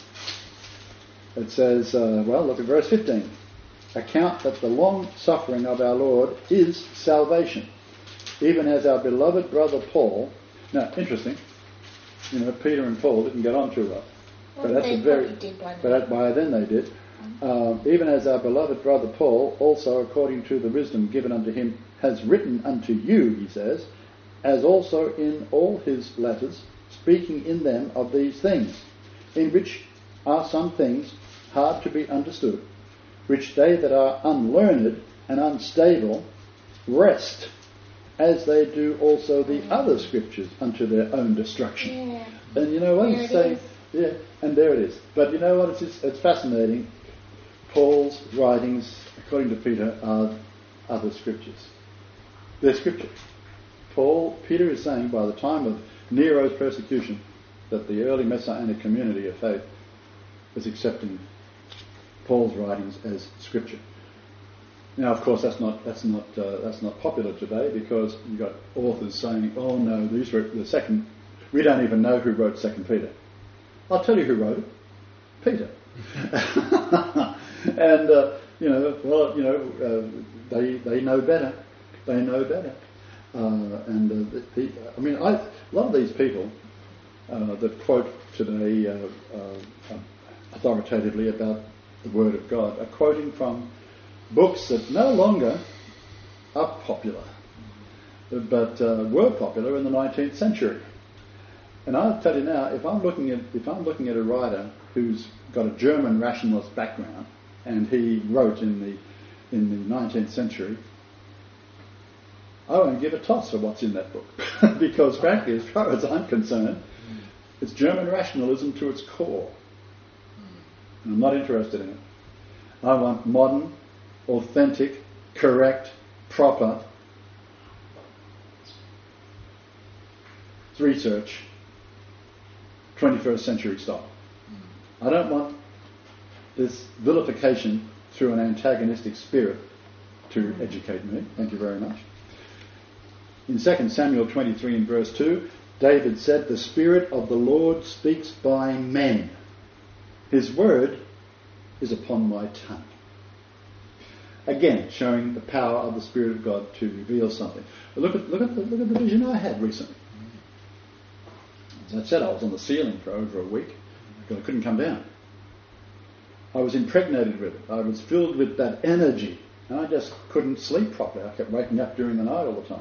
It says, uh, well, look at verse fifteen. Account that the long suffering of our Lord is salvation, even as our beloved brother Paul. Now, interesting, you know, Peter and Paul didn't get on too well. Well, but that's they a very, did by but that, by then they did. Uh, even as our beloved brother Paul, also according to the wisdom given unto him, has written unto you, he says, as also in all his letters, speaking in them of these things, in which are some things hard to be understood, which they that are unlearned and unstable wrest, as they do also the other scriptures unto their own destruction. Yeah. And you know what There he's it saying? is. Yeah, and there it is. But you know what? It's just, it's fascinating. Paul's writings, according to Peter, are other scriptures. They're scripture. Paul, Peter is saying by the time of Nero's persecution that the early Messianic community of faith was accepting Paul's writings as scripture. Now, of course, that's not that's not uh, that's not popular today, because you've got authors saying, "Oh no, these were the second. We don't even know who wrote Second Peter." I'll tell you who wrote it, Peter. And uh, you know, well, you know, uh, they they know better. They know better. Uh, and uh, the, the, I mean, I, a lot of these people uh, that quote today uh, uh, authoritatively about the Word of God are quoting from books that no longer are popular, but uh, were popular in the nineteenth century. And I'll tell you now, if I'm looking at if I'm looking at a writer who's got a German rationalist background, and he wrote in the in the nineteenth century, I won't give a toss for what's in that book, because frankly, as far as I'm concerned, it's German rationalism to its core. And I'm not interested in it. I want modern, authentic, correct, proper research, twenty-first century style. I don't want this vilification through an antagonistic spirit to educate me. Thank you very much. In Second Samuel twenty-three and verse two, David said, "The Spirit of the Lord speaks by men. His word is upon my tongue." Again, showing the power of the Spirit of God to reveal something. But look at look at the, look at the vision I had recently. As I said, I was on the ceiling for over a week because I couldn't come down. I was impregnated with it. I was filled with that energy, and I just couldn't sleep properly. I kept waking up during the night all the time.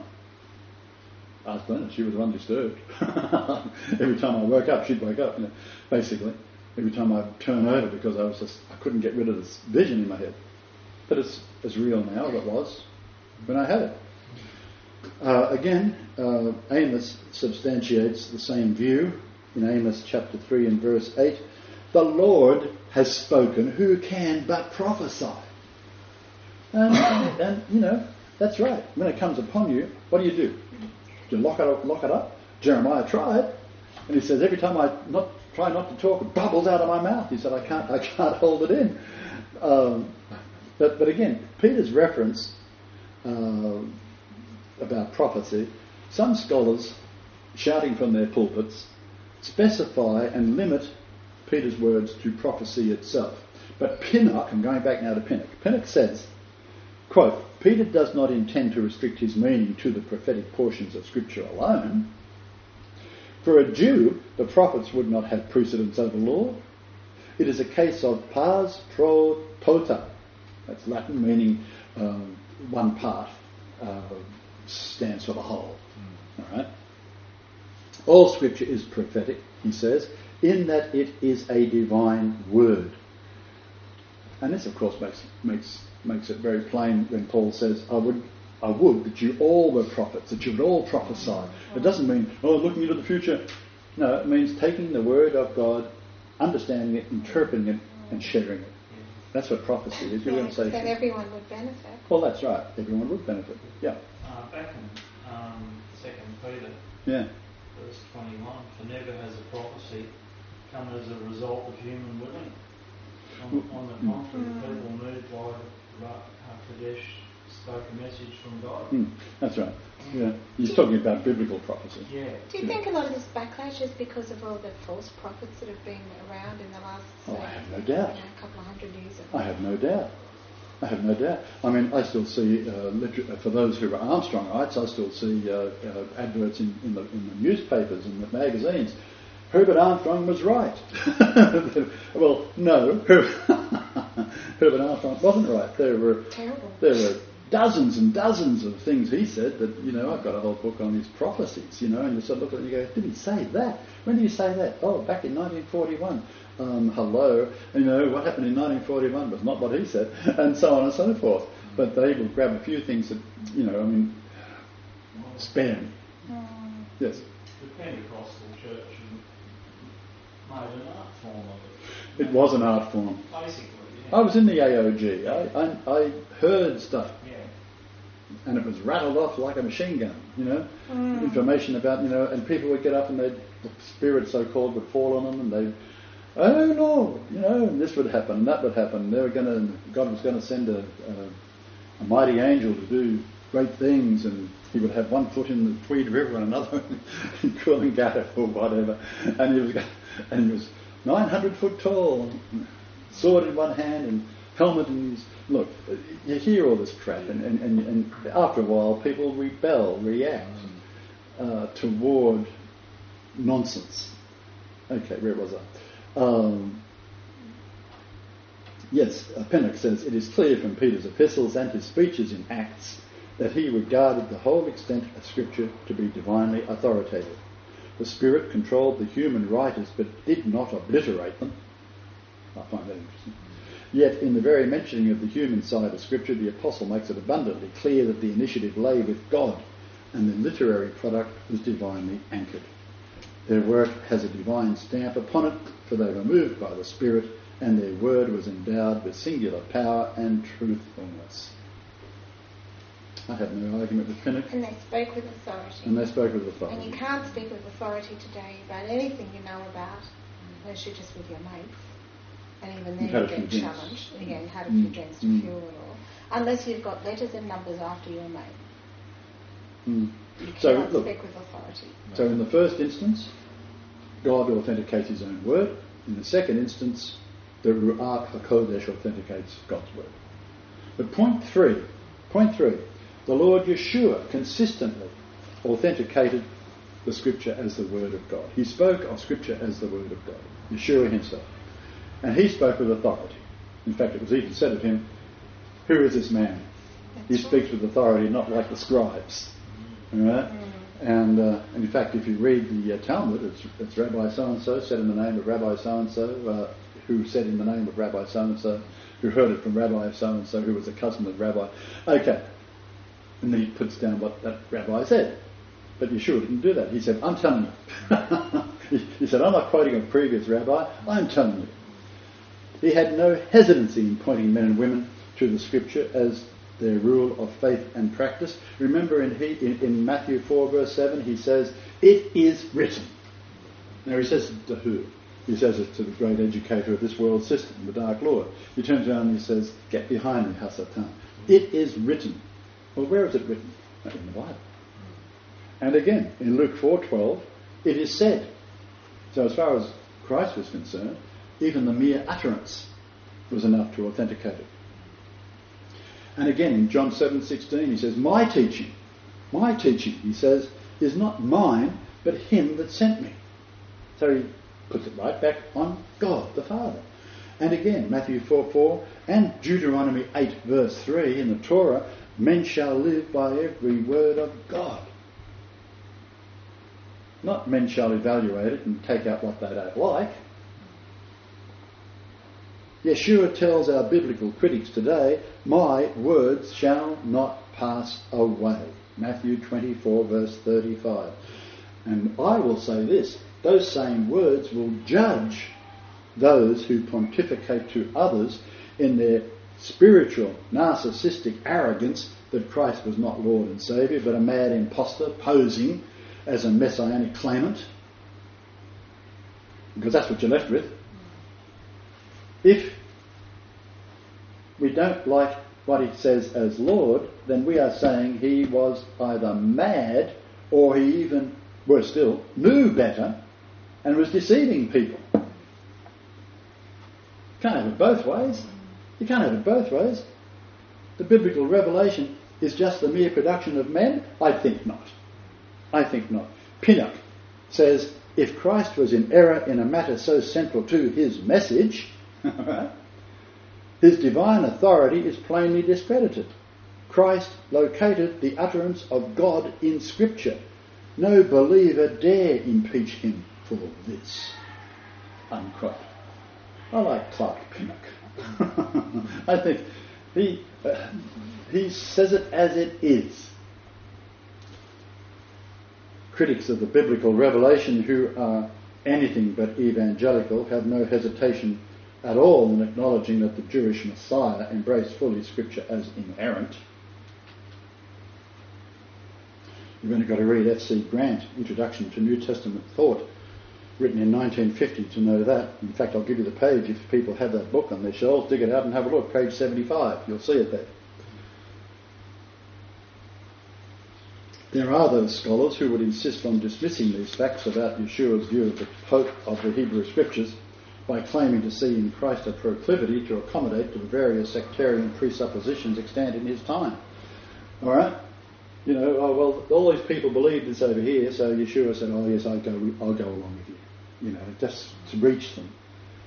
Ask Glenna, she was undisturbed. Every time I woke up, she'd wake up, you know, basically. Every time I'd turn over because I was just, I couldn't get rid of this vision in my head. But it's as real now as it was when I had it. Uh, again, uh, Amos substantiates the same view in Amos chapter three and verse eight. The Lord has spoken, who can but prophesy? And, and, you know, that's right. When it comes upon you, what do you do? Do you lock it up? Lock it up? Jeremiah tried, and he says every time I not try not to talk, it bubbles out of my mouth. He said I can't, I can't hold it in. Um, but but again, Peter's reference uh, about prophecy, some scholars shouting from their pulpits specify and limit Peter's words to prophecy itself. But Pinnock, I'm going back now to Pinnock. Pinnock says, quote, "Peter does not intend to restrict his meaning to the prophetic portions of Scripture alone. For a Jew, the prophets would not have precedence over law. It is a case of pars pro tota." That's Latin, meaning um, one part uh, stands for the whole. Mm. All right. All Scripture is prophetic, he says, in that it is a divine word. And this, of course, makes makes makes it very plain when Paul says, "I would, I would that you all were prophets, that you would all prophesy." It doesn't mean, oh, looking into the future. No, it means taking the word of God, understanding it, interpreting it, and sharing it. That's what prophecy is. You're Yeah, going to say that everyone would benefit. Well, that's right. Everyone would benefit. Yeah. Uh, back in um, Second Peter, Yeah. verse twenty-one, "For never has a prophecy come as a result of human willing. On, on the contrary, Mm. people moved by Ruach HaKodesh spoke a message from God." Mm, that's right. Yeah. He's talking about biblical prophecy. Yeah. Do you think a lot of this backlash is because of all the false prophets that have been around in the last Oh, say, I have no doubt. you know, couple of hundred years? Of I have no doubt. I have no doubt. I mean, I still see, uh, liter- for those who are Armstrongites, I still see uh, uh, adverts in, in, the, in the newspapers and the magazines. Herbert Armstrong was right. Well, no, Herbert Armstrong wasn't right. There were Terrible. there were dozens and dozens of things he said that, you know, I've got a whole book on his prophecies, you know, and you sort of look at it and you go, did he say that? When did he say that? Oh, back in nineteen forty-one. Um, hello. And, you know, what happened in nineteen forty-one was not what he said, and so on and so forth. But they will grab a few things that, you know, I mean, spare me. Mm. Yes. The Pentecostal church made an art form of it. It was an art form. Basically, yeah. I was in the A O G. I, I, I heard stuff, Yeah. and it was rattled off like a machine gun, you know, Mm. information about, you know, and people would get up and they'd, the spirit so-called would fall on them and they'd, oh Lord, you know, and this would happen and that would happen. They were going to, God was going to send a, a, a mighty angel to do great things, and he would have one foot in the Tweed River and another in Coolangatta or whatever, and he was, and he was nine hundred foot tall, sword in one hand and helmet in his... Look, you hear all this crap, and, and, and, and after a while people rebel, react uh, toward nonsense. Okay, where was I? Um, yes, uh, Pinnock says, "It is clear from Peter's epistles and his speeches in Acts that he regarded the whole extent of Scripture to be divinely authoritative. The Spirit controlled the human writers but did not obliterate them." I find that interesting. Yet in the very mentioning of the human side of Scripture, the Apostle makes it abundantly clear that the initiative lay with God and the literary product was divinely anchored. Their work has a divine stamp upon it, for they were moved by the Spirit, and their word was endowed with singular power and truthfulness. I have no argument with Pinnock. And they spoke with authority. And they spoke with authority. And you can't speak with authority today about anything you know about unless you're just with your mates. And even then you get challenged. Again, you had a few drinks to mm. fuel it all. Unless you've got letters and numbers after your mate. Mm. You So, cannot look, speak with authority. So in the first instance, God authenticates his own word. In the second instance, the Ruach HaKodesh authenticates God's word. But point three, point three, the Lord Yeshua consistently authenticated the Scripture as the word of God. He spoke of Scripture as the word of God, Yeshua himself. And he spoke with authority. In fact, it was even said of him, who is this man? That's He right. speaks with authority, not like the scribes. All right? Mm. And, uh, and in fact, if you read the uh, Talmud, it's, it's Rabbi so-and-so said in the name of Rabbi so-and-so, uh, who said in the name of Rabbi so-and-so, who heard it from Rabbi so-and-so, who was a cousin of Rabbi. Okay. And then he puts down what that Rabbi said. But Yeshua didn't do that. He said, I'm telling you. he, he said, I'm not quoting a previous rabbi, I'm telling you. He had no hesitancy in pointing men and women to the Scripture as their rule of faith and practice. Remember in, he, in, in Matthew four verse seven, he says, it is written. Now he says it to who? He says it to the great educator of this world system, the Dark Lord. He turns around and he says, get behind me, Hasatan. It is written. Well, where is it written? In the Bible. And again, in Luke four twelve, it is said. So as far as Christ was concerned, even the mere utterance was enough to authenticate it. And again, in John seven sixteen, he says, my teaching, my teaching, he says, is not mine, but him that sent me. So he puts it right back on God, the Father. And again, Matthew four four and Deuteronomy eight verse three in the Torah, men shall live by every word of God. Not men shall evaluate it and take out what they don't like. Yeshua tells our biblical critics today, my words shall not pass away. Matthew twenty-four verse thirty-five. And I will say this, those same words will judge those who pontificate to others in their spiritual, narcissistic arrogance that Christ was not Lord and Saviour, but a mad impostor posing as a messianic claimant. Because that's what you're left with. If we don't like what he says as Lord, then we are saying he was either mad or he even, worse still, knew better and was deceiving people. You can't have it both ways. You can't have it both ways. The biblical revelation is just the mere production of men? I think not. I think not. Pinnock says, if Christ was in error in a matter so central to his message, his divine authority is plainly discredited. Christ located the utterance of God in Scripture. No believer dare impeach him for this. Unquote. I like Clark Pinnock. I think he uh, he says it as it is. Critics of the biblical revelation who are anything but evangelical have no hesitation at all in acknowledging that the Jewish Messiah embraced fully Scripture as inerrant. You've only got to read F C Grant, Introduction to New Testament Thought, written in nineteen fifty to know that. In fact, I'll give you the page if people have that book on their shelves. Dig it out and have a look. Page seventy-five. You'll see it there. There are those scholars who would insist on dismissing these facts about Yeshua's view of the hope of the Hebrew Scriptures by claiming to see in Christ a proclivity to accommodate to the various sectarian presuppositions extant in his time. All right? You know, oh, well, all these people believe this over here, so Yeshua said, oh yes, I'll go, I'll go along with you. You know, just to reach them.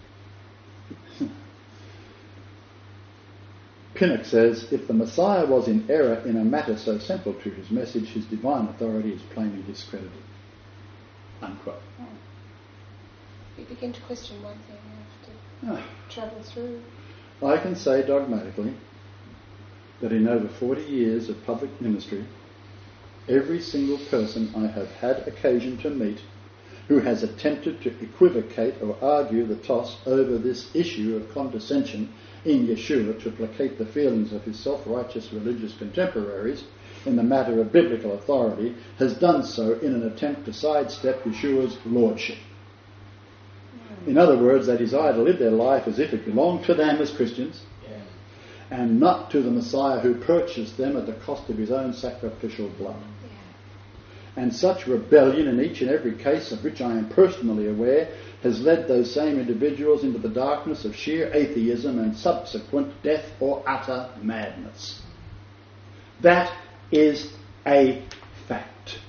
Pinnock says, if the Messiah was in error in a matter so central to his message, his divine authority is plainly discredited. Unquote. You begin to question one thing, you have to Ah. travel through. I can say dogmatically that in over forty years of public ministry, every single person I have had occasion to meet who has attempted to equivocate or argue the toss over this issue of condescension in Yeshua to placate the feelings of his self-righteous religious contemporaries in the matter of biblical authority has done so in an attempt to sidestep Yeshua's lordship. In other words, they desire to live their life as if it belonged to them as Christians, Yeah. and not to the Messiah who purchased them at the cost of his own sacrificial blood. And such rebellion in each and every case of which I am personally aware has led those same individuals into the darkness of sheer atheism and subsequent death or utter madness. That is a fact.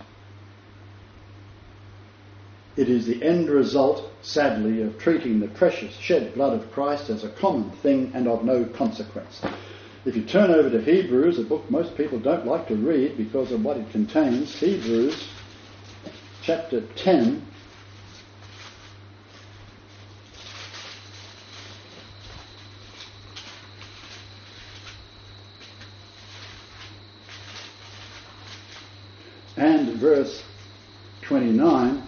It is the end result, sadly, of treating the precious shed blood of Christ as a common thing and of no consequence. If you turn over to Hebrews, a book most people don't like to read because of what it contains, Hebrews chapter ten, and verse twenty-nine,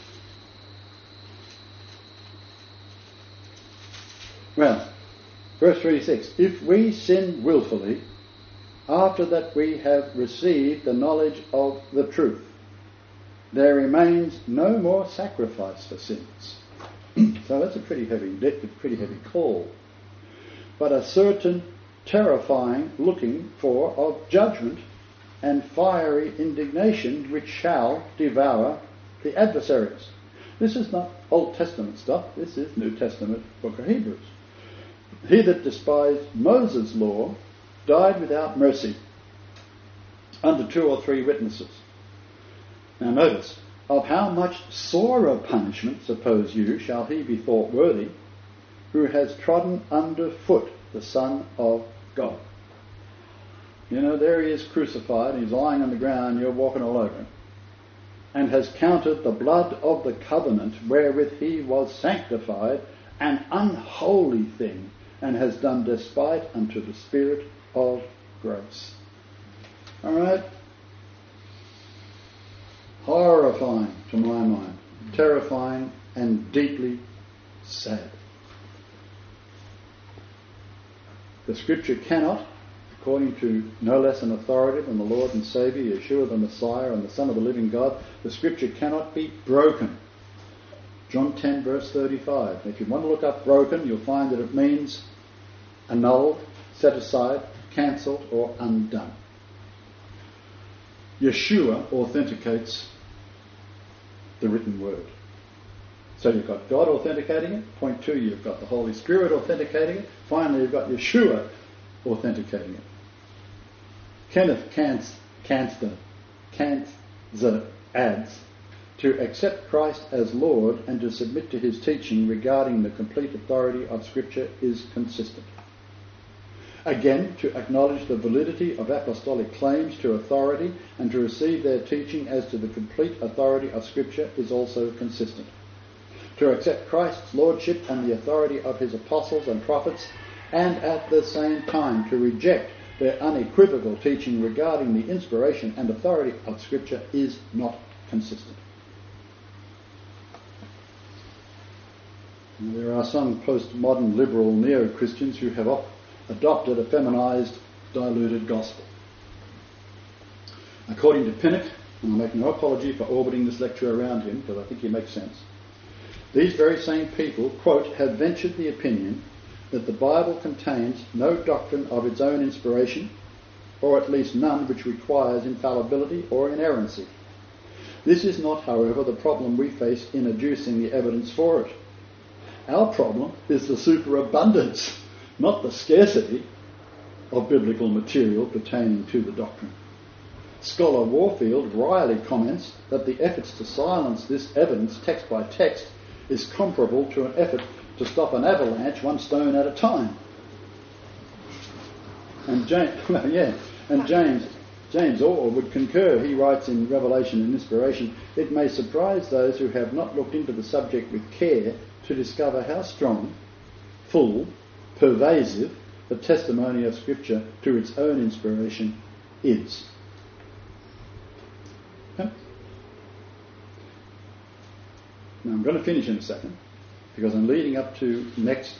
well, verse twenty-six, if we sin willfully, after that we have received the knowledge of the truth, there remains no more sacrifice for sins. So that's a pretty heavy, pretty heavy call. But a certain terrifying looking for of judgment and fiery indignation which shall devour the adversaries. This is not Old Testament stuff, this is New Testament book of Hebrews. He that despised Moses' law died without mercy under two or three witnesses. Now notice, of how much sorer punishment, suppose you, shall he be thought worthy, who has trodden under foot the Son of God. You know, there he is crucified, he's lying on the ground, you're walking all over him, and has counted the blood of the covenant wherewith he was sanctified an unholy thing, and has done despite unto the Spirit of grace. All right? Horrifying to my mind, terrifying and deeply sad. The Scripture cannot, according to no less an authority than the Lord and Saviour, Yeshua the Messiah and the Son of the living God, the Scripture cannot be broken. John ten verse thirty-five. If you want to look up broken, you'll find that it means annulled, set aside, cancelled or undone. Yeshua authenticates the written word. So you've got God authenticating it. Point two, you've got the Holy Spirit authenticating it. Finally, you've got Yeshua authenticating it. Kenneth Canster, Canster adds, to accept Christ as Lord and to submit to his teaching regarding the complete authority of Scripture is consistent. Again, to acknowledge the validity of apostolic claims to authority and to receive their teaching as to the complete authority of Scripture is also consistent. To accept Christ's lordship and the authority of his apostles and prophets, and at the same time to reject their unequivocal teaching regarding the inspiration and authority of Scripture is not consistent. And there are some postmodern liberal neo-Christians who have op- adopted a feminized, diluted gospel. According to Pinnock, and I make no apology for orbiting this lecture around him because I think he makes sense, these very same people, quote, have ventured the opinion that the Bible contains no doctrine of its own inspiration, or at least none which requires infallibility or inerrancy. This is not, however, the problem we face in adducing the evidence for it. Our problem is the superabundance, not the scarcity, of biblical material pertaining to the doctrine. Scholar Warfield wryly comments that the efforts to silence this evidence text by text is comparable to an effort to stop an avalanche one stone at a time. And James, well, yeah, and James, James Orr would concur. He writes in Revelation and Inspiration, it may surprise those who have not looked into the subject with care to discover how strong, full, pervasive the testimony of Scripture to its own inspiration is. Okay? Now I'm going to finish in a second because I'm leading up to next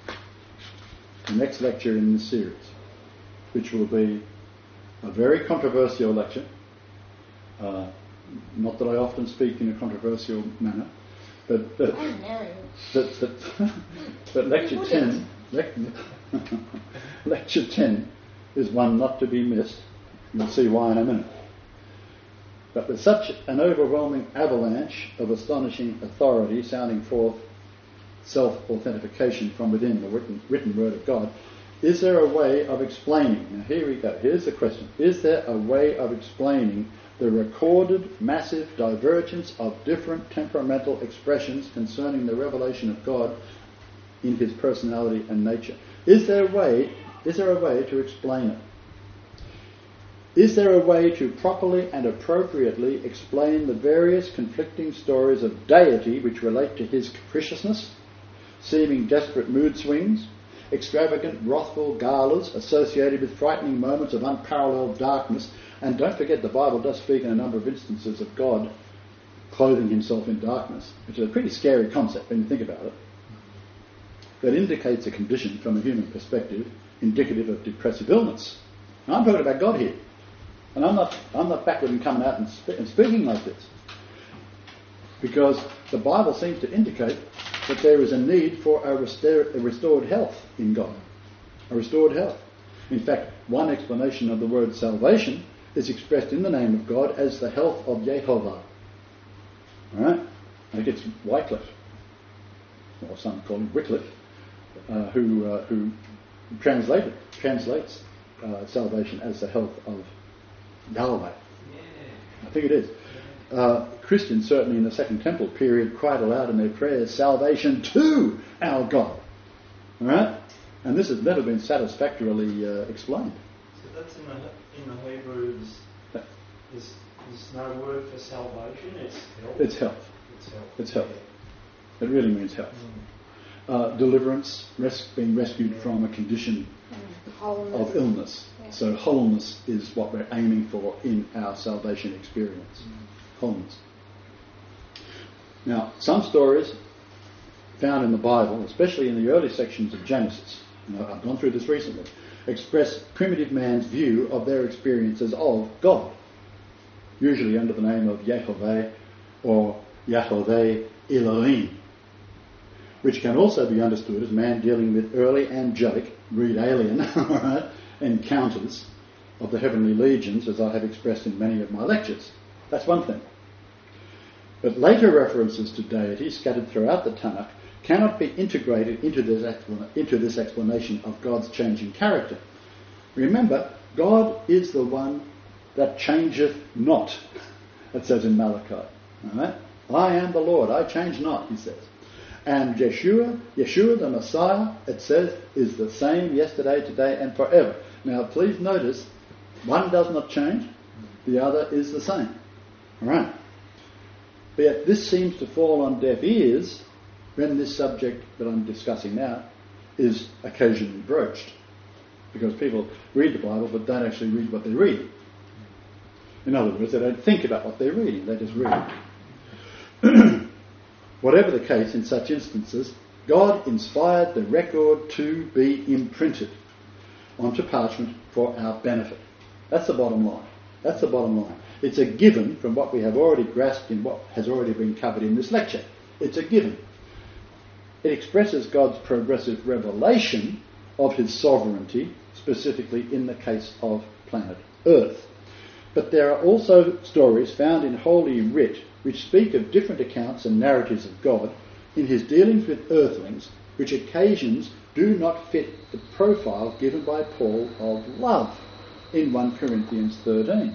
the next lecture in this series, which will be a very controversial lecture. Uh, not that I often speak in a controversial manner, but but, I know. but, but, but lecture ten, le- lecture ten is one not to be missed. You'll see why in a minute. But with such an overwhelming avalanche of astonishing authority sounding forth self-authentication from within the written, written word of God, is there a way of explaining? Now here we go. Here's the question. Is there a way of explaining the recorded massive divergence of different temperamental expressions concerning the revelation of God in his personality and nature? Is there a way, is there a way to explain it? Is there a way to properly and appropriately explain the various conflicting stories of deity which relate to his capriciousness, seeming desperate mood swings, extravagant, wrathful galas associated with frightening moments of unparalleled darkness? And don't forget, the Bible does speak in a number of instances of God clothing himself in darkness, which is a pretty scary concept when you think about it. That indicates a condition from a human perspective indicative of depressive illness. Now, I'm talking about God here. And I'm not, I'm not backward in coming out and, spe- and speaking like this. Because the Bible seems to indicate that there is a need for a, restor- a restored health in God. A restored health. In fact, one explanation of the word salvation is expressed in the name of God as the health of Jehovah. Alright? I think it's Wycliffe, or some call him Wycliffe, uh, who, uh, who translated, translates uh, salvation as the health of Yahweh. Yeah. I think it is. Uh, Christians, certainly in the Second Temple period, cried aloud in their prayers, "Salvation to our God." All right? And this has never been satisfactorily uh, explained. So that's in the, in the Hebrews, there's, there's no word for salvation, it's health. It's health. It's health. It's health. It really means health. Mm. Uh, deliverance, res- being rescued Yeah. from a condition Mm. Wholeness. of illness. Yeah. So wholeness is what we're aiming for in our salvation experience. Mm. Wholeness. Now, some stories found in the Bible, especially in the early sections of Genesis, and I've gone through this recently, express primitive man's view of their experiences of God, usually under the name of Yehovah or Yahoveh Elohim, which can also be understood as man dealing with early angelic, read alien, right, encounters of the heavenly legions, as I have expressed in many of my lectures. That's one thing. But later references to deity scattered throughout the Tanakh cannot be integrated into this, explan- into this explanation of God's changing character. Remember, God is the one that changeth not, it says in Malachi. All right? I am the Lord, I change not, he says. And Yeshua, Yeshua the Messiah, it says, is the same yesterday, today, and forever. Now, please notice, one does not change, the other is the same. All right? But yet this seems to fall on deaf ears when this subject that I'm discussing now is occasionally broached. Because people read the Bible but don't actually read what they're reading. In other words, they don't think about what they're reading, they just read it. Whatever the case, in such instances, God inspired the record to be imprinted onto parchment for our benefit. That's the bottom line. That's the bottom line. It's a given from what we have already grasped in what has already been covered in this lecture. It's a given. It expresses God's progressive revelation of his sovereignty, specifically in the case of planet Earth. But there are also stories found in Holy Writ which speak of different accounts and narratives of God in his dealings with earthlings, which occasions do not fit the profile given by Paul of love in First Corinthians thirteen.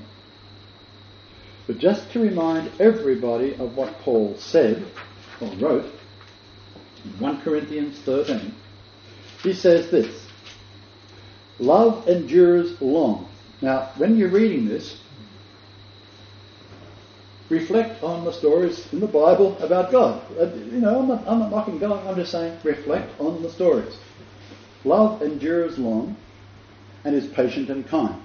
But just to remind everybody of what Paul said, or wrote, in First Corinthians thirteen, he says this: love endures long. Now, when you're reading this, reflect on the stories in the Bible about God. Uh, you know, I'm not, I'm not mocking God, I'm just saying reflect on the stories. Love endures long and is patient and kind.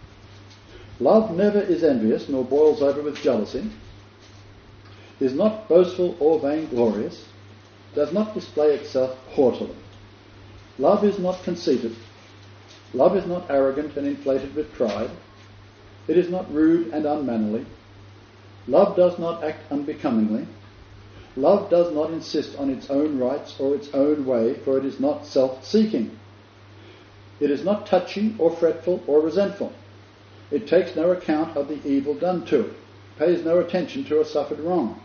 Love never is envious nor boils over with jealousy, is not boastful or vainglorious, does not display itself haughtily. Love is not conceited. Love is not arrogant and inflated with pride. It is not rude and unmannerly. Love does not act unbecomingly. Love does not insist on its own rights or its own way, for it is not self-seeking. It is not touchy or fretful or resentful. It takes no account of the evil done to it, pays no attention to a suffered wrong.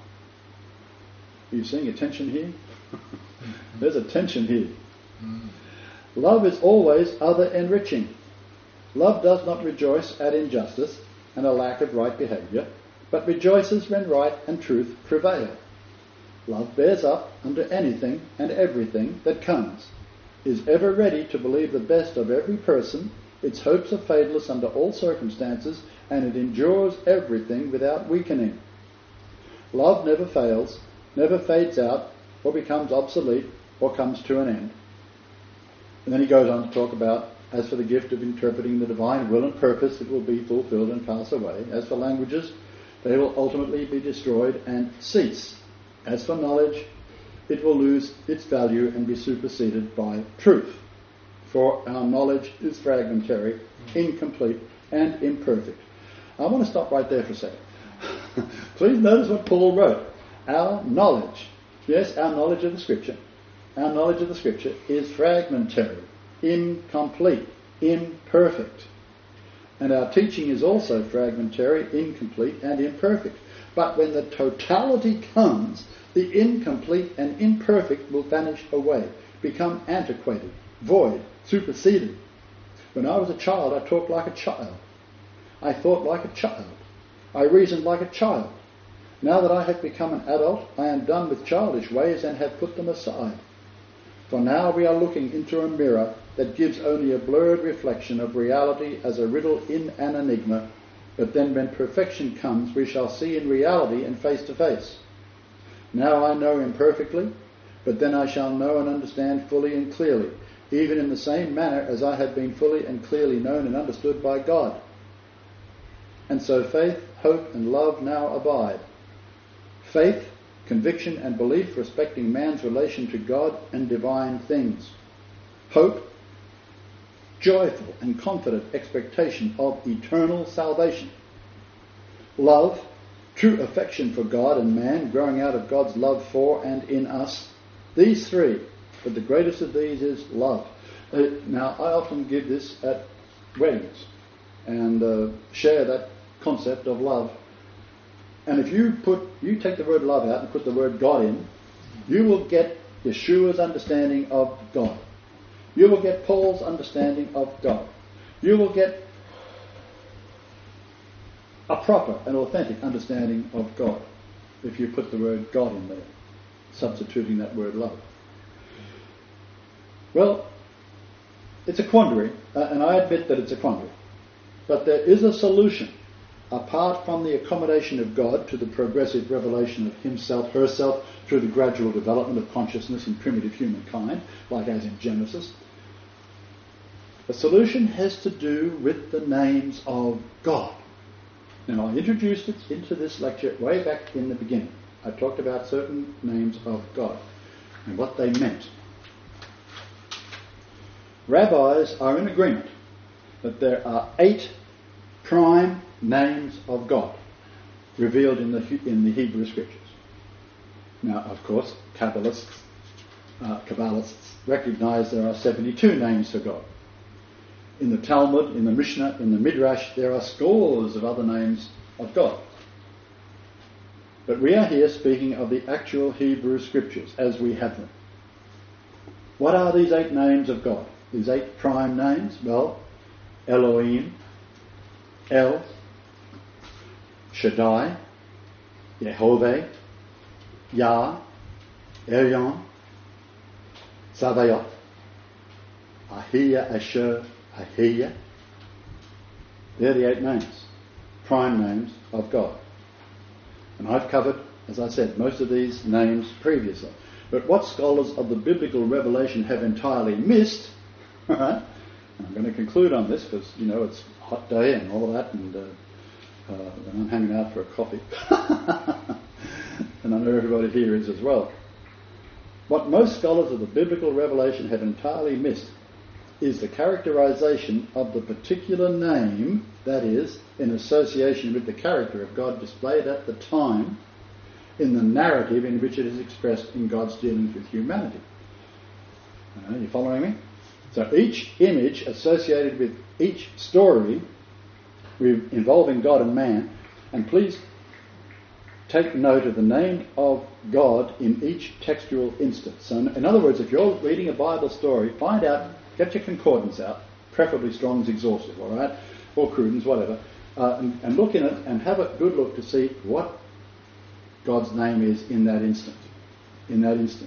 Are you seeing a tension here? There's a tension here. Mm. Love is always other enriching. Love does not rejoice at injustice and a lack of right behaviour, but rejoices when right and truth prevail. Love bears up under anything and everything that comes, is ever ready to believe the best of every person, its hopes are fadeless under all circumstances, and it endures everything without weakening. Love never fails, never fades out, or becomes obsolete, or comes to an end. And then he goes on to talk about, as for the gift of interpreting the divine will and purpose, it will be fulfilled and pass away. As for languages, they will ultimately be destroyed and cease. As for knowledge, it will lose its value and be superseded by truth. For our knowledge is fragmentary, incomplete, and imperfect. I want to stop right there for a second. Please notice what Paul wrote. Our knowledge, yes, our knowledge of the Scripture, our knowledge of the Scripture is fragmentary, incomplete, imperfect. And our teaching is also fragmentary, incomplete, and imperfect. But when the totality comes, the incomplete and imperfect will vanish away, become antiquated, void, superseded. When I was a child, I talked like a child. I thought like a child. I reasoned like a child. Now that I have become an adult, I am done with childish ways and have put them aside. For now we are looking into a mirror that gives only a blurred reflection of reality as a riddle in an enigma, but then when perfection comes we shall see in reality and face to face. Now I know imperfectly, but then I shall know and understand fully and clearly, even in the same manner as I have been fully and clearly known and understood by God. And so faith, hope and love now abide. Faith, conviction and belief respecting man's relation to God and divine things. Hope, joyful and confident expectation of eternal salvation. Love, true affection for God and man growing out of God's love for and in us. These three, but the greatest of these is love. Uh, now, I often give this at weddings and uh, share that concept of love. And if you put, you take the word love out and put the word God in, you will get Yeshua's understanding of God. You will get Paul's understanding of God. You will get a proper and authentic understanding of God if you put the word God in there, substituting that word love. Well, it's a quandary, uh, and I admit that it's a quandary. But there is a solution apart from the accommodation of God to the progressive revelation of himself, herself, through the gradual development of consciousness in primitive humankind, like as in Genesis. The solution has to do with the names of God. Now, I introduced it into this lecture way back in the beginning. I talked about certain names of God and what they meant. Rabbis are in agreement that there are eight prime names of God revealed in the in the Hebrew Scriptures. Now, of course, Kabbalists, uh, Kabbalists recognize there are seventy-two names for God. In the Talmud, in the Mishnah, in the Midrash, there are scores of other names of God. But we are here speaking of the actual Hebrew Scriptures as we have them. What are these eight names of God? These eight prime names? Well, Elohim, El, Shaddai, Yehovah, Yah, Elyon, Sabaoth, Ahiyah, Asher, Ahiyah. They're the eight names, prime names of God. And I've covered, as I said, most of these names previously. But what scholars of the biblical revelation have entirely missed Right? And I'm going to conclude on this because, you know, it's a hot day and all of that, and, uh, uh, and I'm hanging out for a coffee. And I know everybody here is as well. What most scholars of the biblical revelation have entirely missed is the characterization of the particular name, that is, in association with the character of God displayed at the time in the narrative in which it is expressed in God's dealings with humanity. Are you following me? So each image associated with each story involving God and man, and please take note of the name of God in each textual instance. So in other words, if you're reading a Bible story, find out, get your concordance out, preferably Strong's Exhaustive, all right, or Cruden's, whatever, uh, and, and look in it and have a good look to see what God's name is in that instant, in that instance.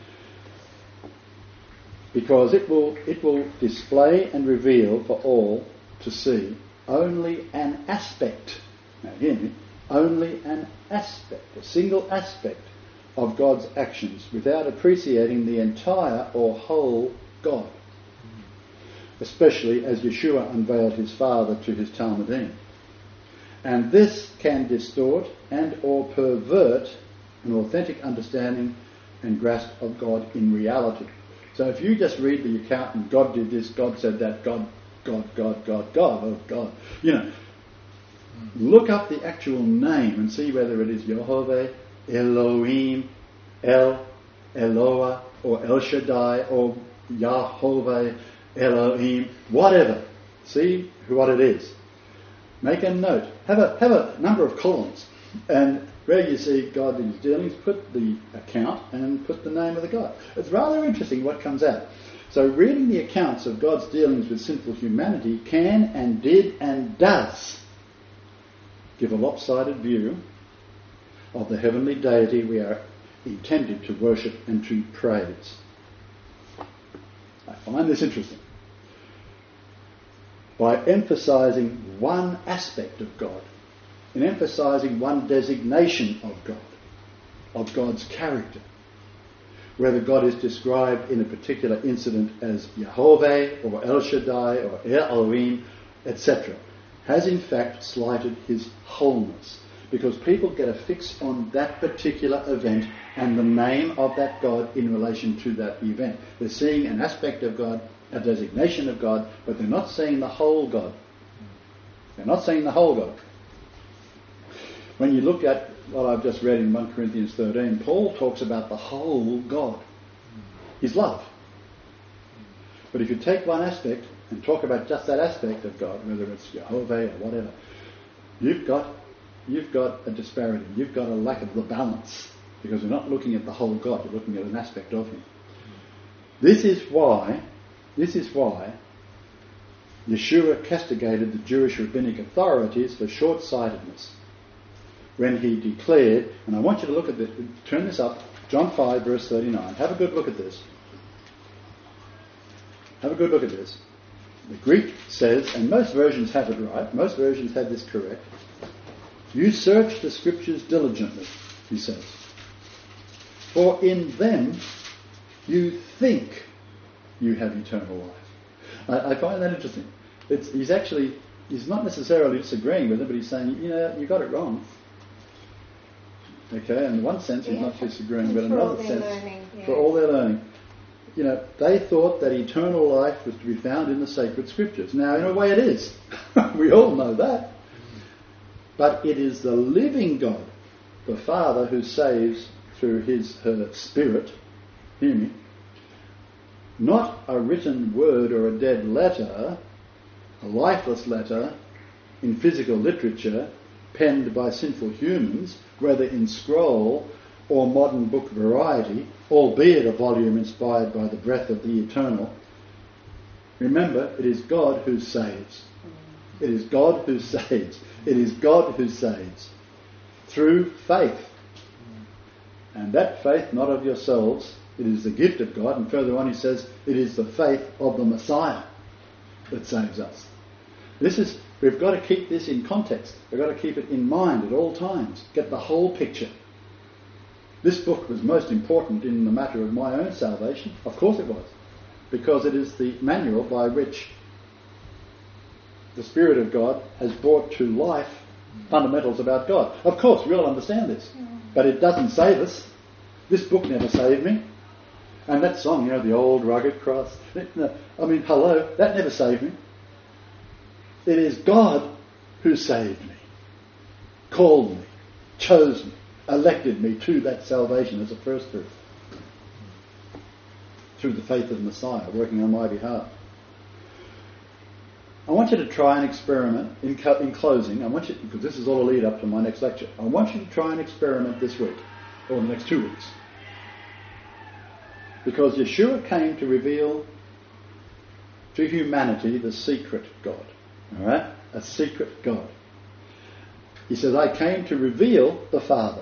Because it will it will display and reveal for all to see only an aspect, now hear me, only an aspect, a single aspect of God's actions without appreciating the entire or whole God. Especially as Yeshua unveiled his Father to his Talmudim. And this can distort and or pervert an authentic understanding and grasp of God in reality. So if you just read the account and God did this, God said that, God, God, God, God, God, oh God, you know, look up the actual name and see whether it is Yehovah, Elohim, El, Eloah, or El Shaddai, or Yahovah, Elohim, whatever. See what it is. Make a note. Have a have a number of columns, and where you see God in his dealings, put the account and put the name of the God. It's rather interesting what comes out. So reading the accounts of God's dealings with sinful humanity can and did and does give a lopsided view of the heavenly deity we are intended to worship and to praise. I find this interesting. By emphasizing one aspect of God, in emphasizing one designation of God, of God's character, whether God is described in a particular incident as Yehovah or El Shaddai or Elohim, et cetera, has in fact slighted his wholeness, because people get a fix on that particular event and the name of that God in relation to that event. They're seeing an aspect of God, a designation of God, but they're not seeing the whole God. They're not seeing the whole God. When you look at what I've just read in First Corinthians thirteen, Paul talks about the whole God, his love. But if you take one aspect and talk about just that aspect of God, whether it's Yehovah or whatever, you've got you've got a disparity. You've got a lack of the balance, because you're not looking at the whole God, you're looking at an aspect of him. This is why, this is why Yeshua castigated the Jewish rabbinic authorities for short-sightedness when he declared, and I want you to look at this, turn this up, John five verse thirty-nine. Have a good look at this. Have a good look at this. The Greek says, and most versions have it right, most versions have this correct, you search the scriptures diligently, he says, for in them you think you have eternal life. I, I find that interesting. It's, he's actually, he's not necessarily disagreeing with it, but he's saying, you know, you got it wrong. Okay, in one sense he's yeah, not disagreeing, but in another sense, learning, yeah. for all their learning. You know, they thought that eternal life was to be found in the sacred scriptures. Now, in a way it is. We all know that. But it is the living God, the Father, who saves through his, her Spirit, hear me, not a written word or a dead letter, a lifeless letter in physical literature, penned by sinful humans, whether in scroll or modern book variety, albeit a volume inspired by the breath of the eternal. Remember, it is God who saves. It is God who saves. It is God who saves. Through faith. And that faith, not of yourselves, it is the gift of God. And further on he says, it is the faith of the Messiah that saves us. This is, we've got to keep this in context. We've got to keep it in mind at all times. Get the whole picture. This book was most important in the matter of my own salvation. Of course it was. because it is the manual by which the Spirit of God has brought to life fundamentals about God. Of course, we all understand this, but it doesn't save us. This book never saved me. And that song, you know, the old rugged cross, I mean, hello, that never saved me. It is God who saved me, called me, chose me, elected me to that salvation as a first fruit, through the faith of the Messiah working on my behalf. I want you to try an experiment in, co- in closing. I want you, because this is all a lead up to my next lecture. I want you to try an experiment this week, or the next two weeks. Because Yeshua came to reveal to humanity the secret God. Alright? A secret God. He says, I came to reveal the Father.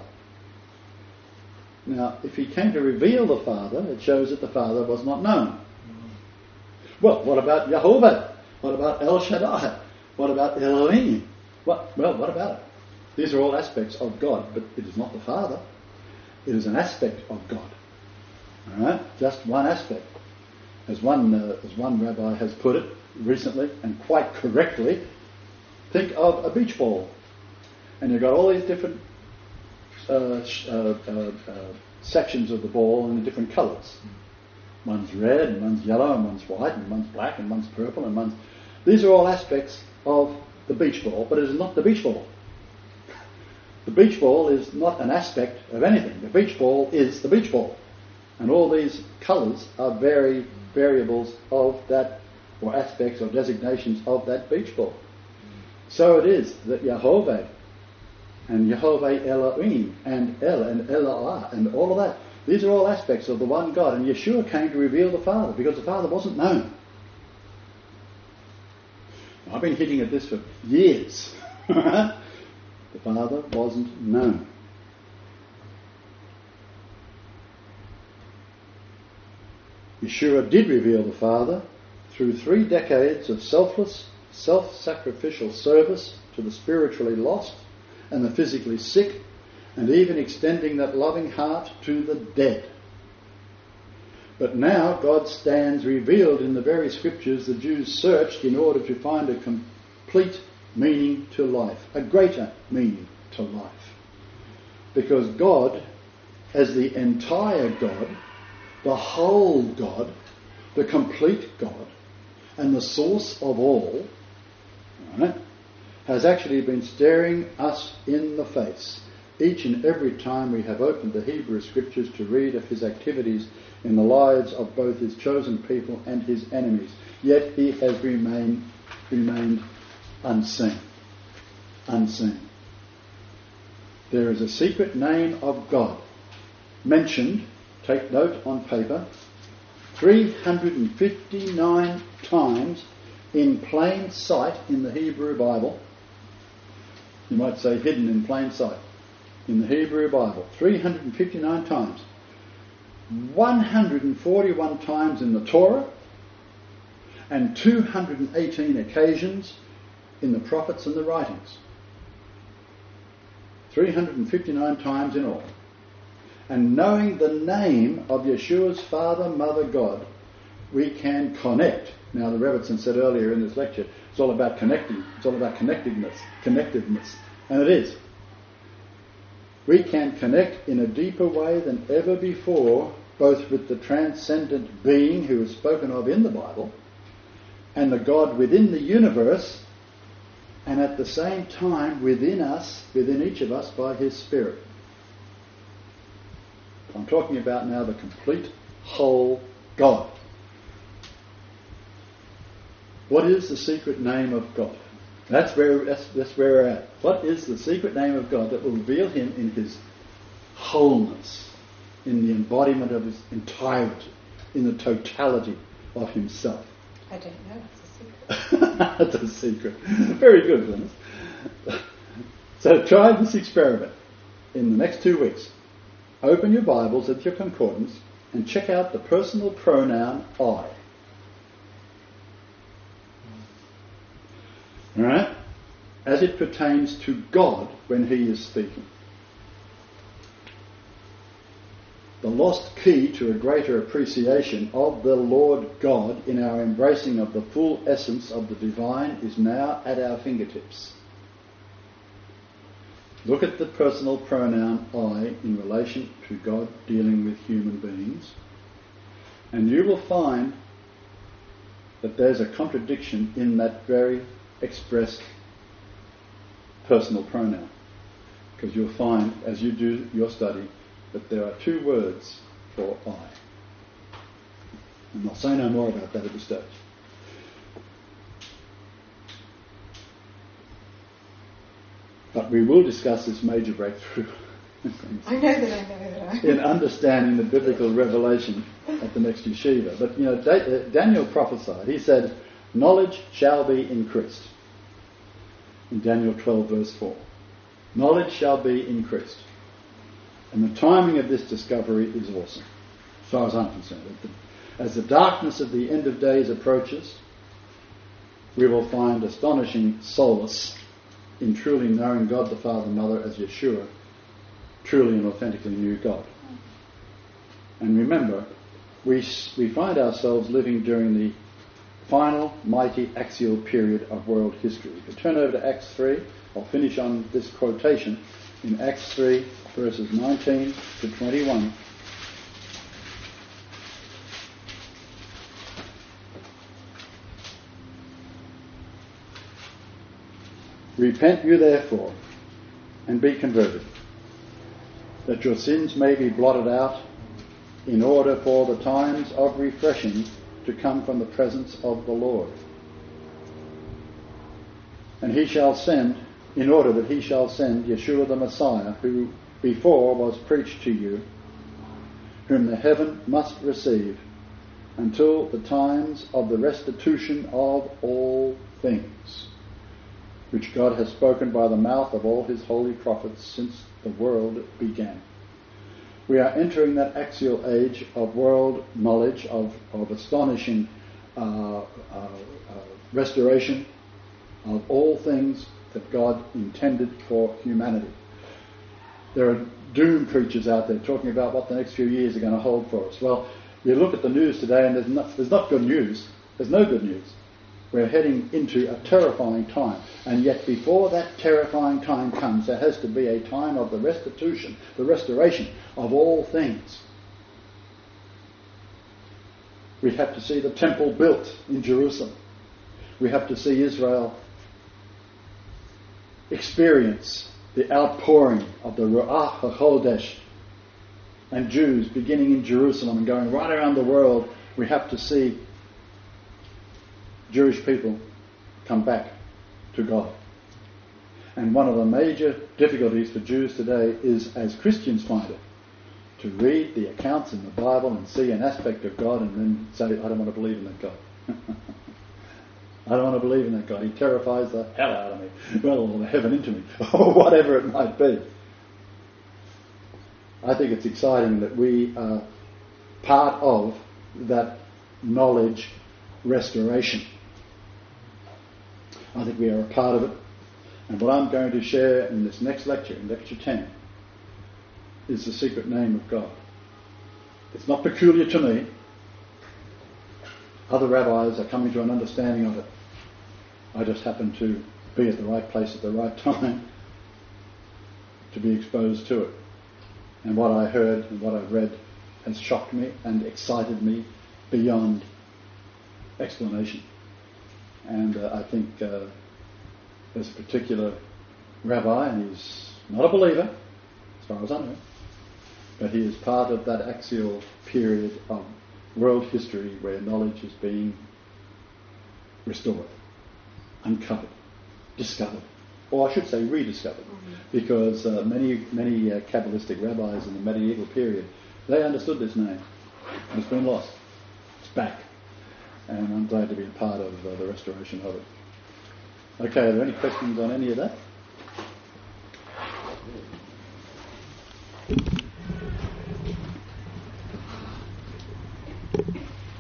Now, if he came to reveal the Father, it shows that the Father was not known. Well, what about Jehovah? What about El Shaddai? What about Elohim? What, well, what about it? These are all aspects of God, but it is not the Father. It is an aspect of God. Alright? Just one aspect. As one, uh, as one rabbi has put it recently, and quite correctly, think of a beach ball. And you've got all these different uh, sh- uh, uh, uh, sections of the ball in different colours. One's red, and one's yellow, and one's white, and one's black, and one's purple, and one's... These are all aspects of the beach ball, but it is not the beach ball. The beach ball is not an aspect of anything. The beach ball is the beach ball. And all these colours are very variables of that, or aspects or designations of that beach ball. So it is that Yehovah and Yehovah Elohim and El and Elah and all of that, these are all aspects of the one God. And Yeshua came to reveal the Father because the Father wasn't known. I've been hitting at this for years. The Father wasn't known. Yeshua did reveal the Father through three decades of selfless, self-sacrificial service to the spiritually lost and the physically sick, and even extending that loving heart to the dead. But now God stands revealed in the very scriptures the Jews searched in order to find a complete meaning to life, a greater meaning to life. Because God, as the entire God, the whole God, the complete God, and the source of all, right, has actually been staring us in the face each and every time we have opened the Hebrew Scriptures to read of his activities in the lives of both his chosen people and his enemies. Yet he has remained, remained unseen. Unseen. There is a secret name of God mentioned, take note on paper, three hundred fifty-nine times in plain sight in the Hebrew Bible. You might say hidden in plain sight. In the Hebrew Bible, three hundred fifty-nine times. one hundred forty-one times in the Torah, and two hundred eighteen occasions in the prophets and the writings. three hundred fifty-nine times in all. And knowing the name of Yeshua's Father, Mother, God, we can connect. Now, the Rebbitzin said earlier in this lecture, it's all about connecting. It's all about connectedness, connectiveness. And it is. We can connect in a deeper way than ever before, both with the transcendent being who is spoken of in the Bible, and the God within the universe, and at the same time within us, within each of us, by his Spirit. I'm talking about now the complete, whole God. What is the secret name of God? That's where, that's, that's where we're at. What is the secret name of God that will reveal him in his wholeness, in the embodiment of his entirety, in the totality of himself? I don't know. It's a secret. That's a secret. Very good, Glennis. So try this experiment in the next two weeks. Open your Bibles at your concordance and check out the personal pronoun I. Alright? As it pertains to God when he is speaking. The lost key to a greater appreciation of the Lord God in our embracing of the full essence of the divine is now at our fingertips. Look at the personal pronoun I in relation to God dealing with human beings, and you will find that there's a contradiction in that very expressed personal pronoun. Because you'll find, as you do your study, that there are two words for I. And I'll say no more about that at this stage. But we will discuss this major breakthrough I know that I know that I in understanding the biblical revelation at the next yeshiva. But, you know, Da- uh, Daniel prophesied. He said, knowledge shall be increased. In Daniel twelve verse four. Knowledge shall be increased. And the timing of this discovery is awesome, as far as I'm concerned. As the darkness of the end of days approaches, we will find astonishing solace in truly knowing God the Father and Mother as Yeshua truly and authentically knew God. And remember, we we find ourselves living during the final mighty axial period of world history. If you turn over to Acts three, I'll finish on this quotation in Acts three, verses nineteen to twenty-one. Repent you therefore, and be converted, that your sins may be blotted out, in order for the times of refreshing to come from the presence of the Lord. And he shall send, in order that he shall send Yeshua the Messiah, who before was preached to you, whom the heaven must receive, until the times of the restitution of all things, which God has spoken by the mouth of all his holy prophets since the world began. We are entering that axial age of world knowledge, of, of astonishing uh, uh, uh, restoration of all things that God intended for humanity. There are doom preachers out there talking about what the next few years are going to hold for us. Well, you look at the news today and there's not, there's not good news. There's no good news. We're heading into a terrifying time. And yet before that terrifying time comes, there has to be a time of the restitution, the restoration of all things. We have to see the temple built in Jerusalem. We have to see Israel experience the outpouring of the Ruach HaChodesh, and Jews beginning in Jerusalem and going right around the world. We have to see Jewish people come back to God. And one of the major difficulties for Jews today is, as Christians find it, to read the accounts in the Bible and see an aspect of God and then say, I don't want to believe in that God. I don't want to believe in that God. He terrifies the hell out of me. Well, or the heaven into me, or whatever it might be. I think it's exciting that we are part of that knowledge restoration. I think we are a part of it. And what I'm going to share in this next lecture, in lecture ten, is the secret name of God. It's not peculiar to me. Other rabbis are coming to an understanding of it. I just happen to be at the right place at the right time to be exposed to it. And what I heard and what I've read has shocked me and excited me beyond explanation. And uh, I think uh, there's a particular rabbi, and he's not a believer, as far as I know, but he is part of that axial period of world history where knowledge is being restored, uncovered, discovered, or I should say rediscovered, mm-hmm. because uh, many many uh, Kabbalistic rabbis in the medieval period, they understood this name, and it's been lost. It's back, and I'm glad to be a part of uh, the restoration of it. Okay, are there any questions on any of that?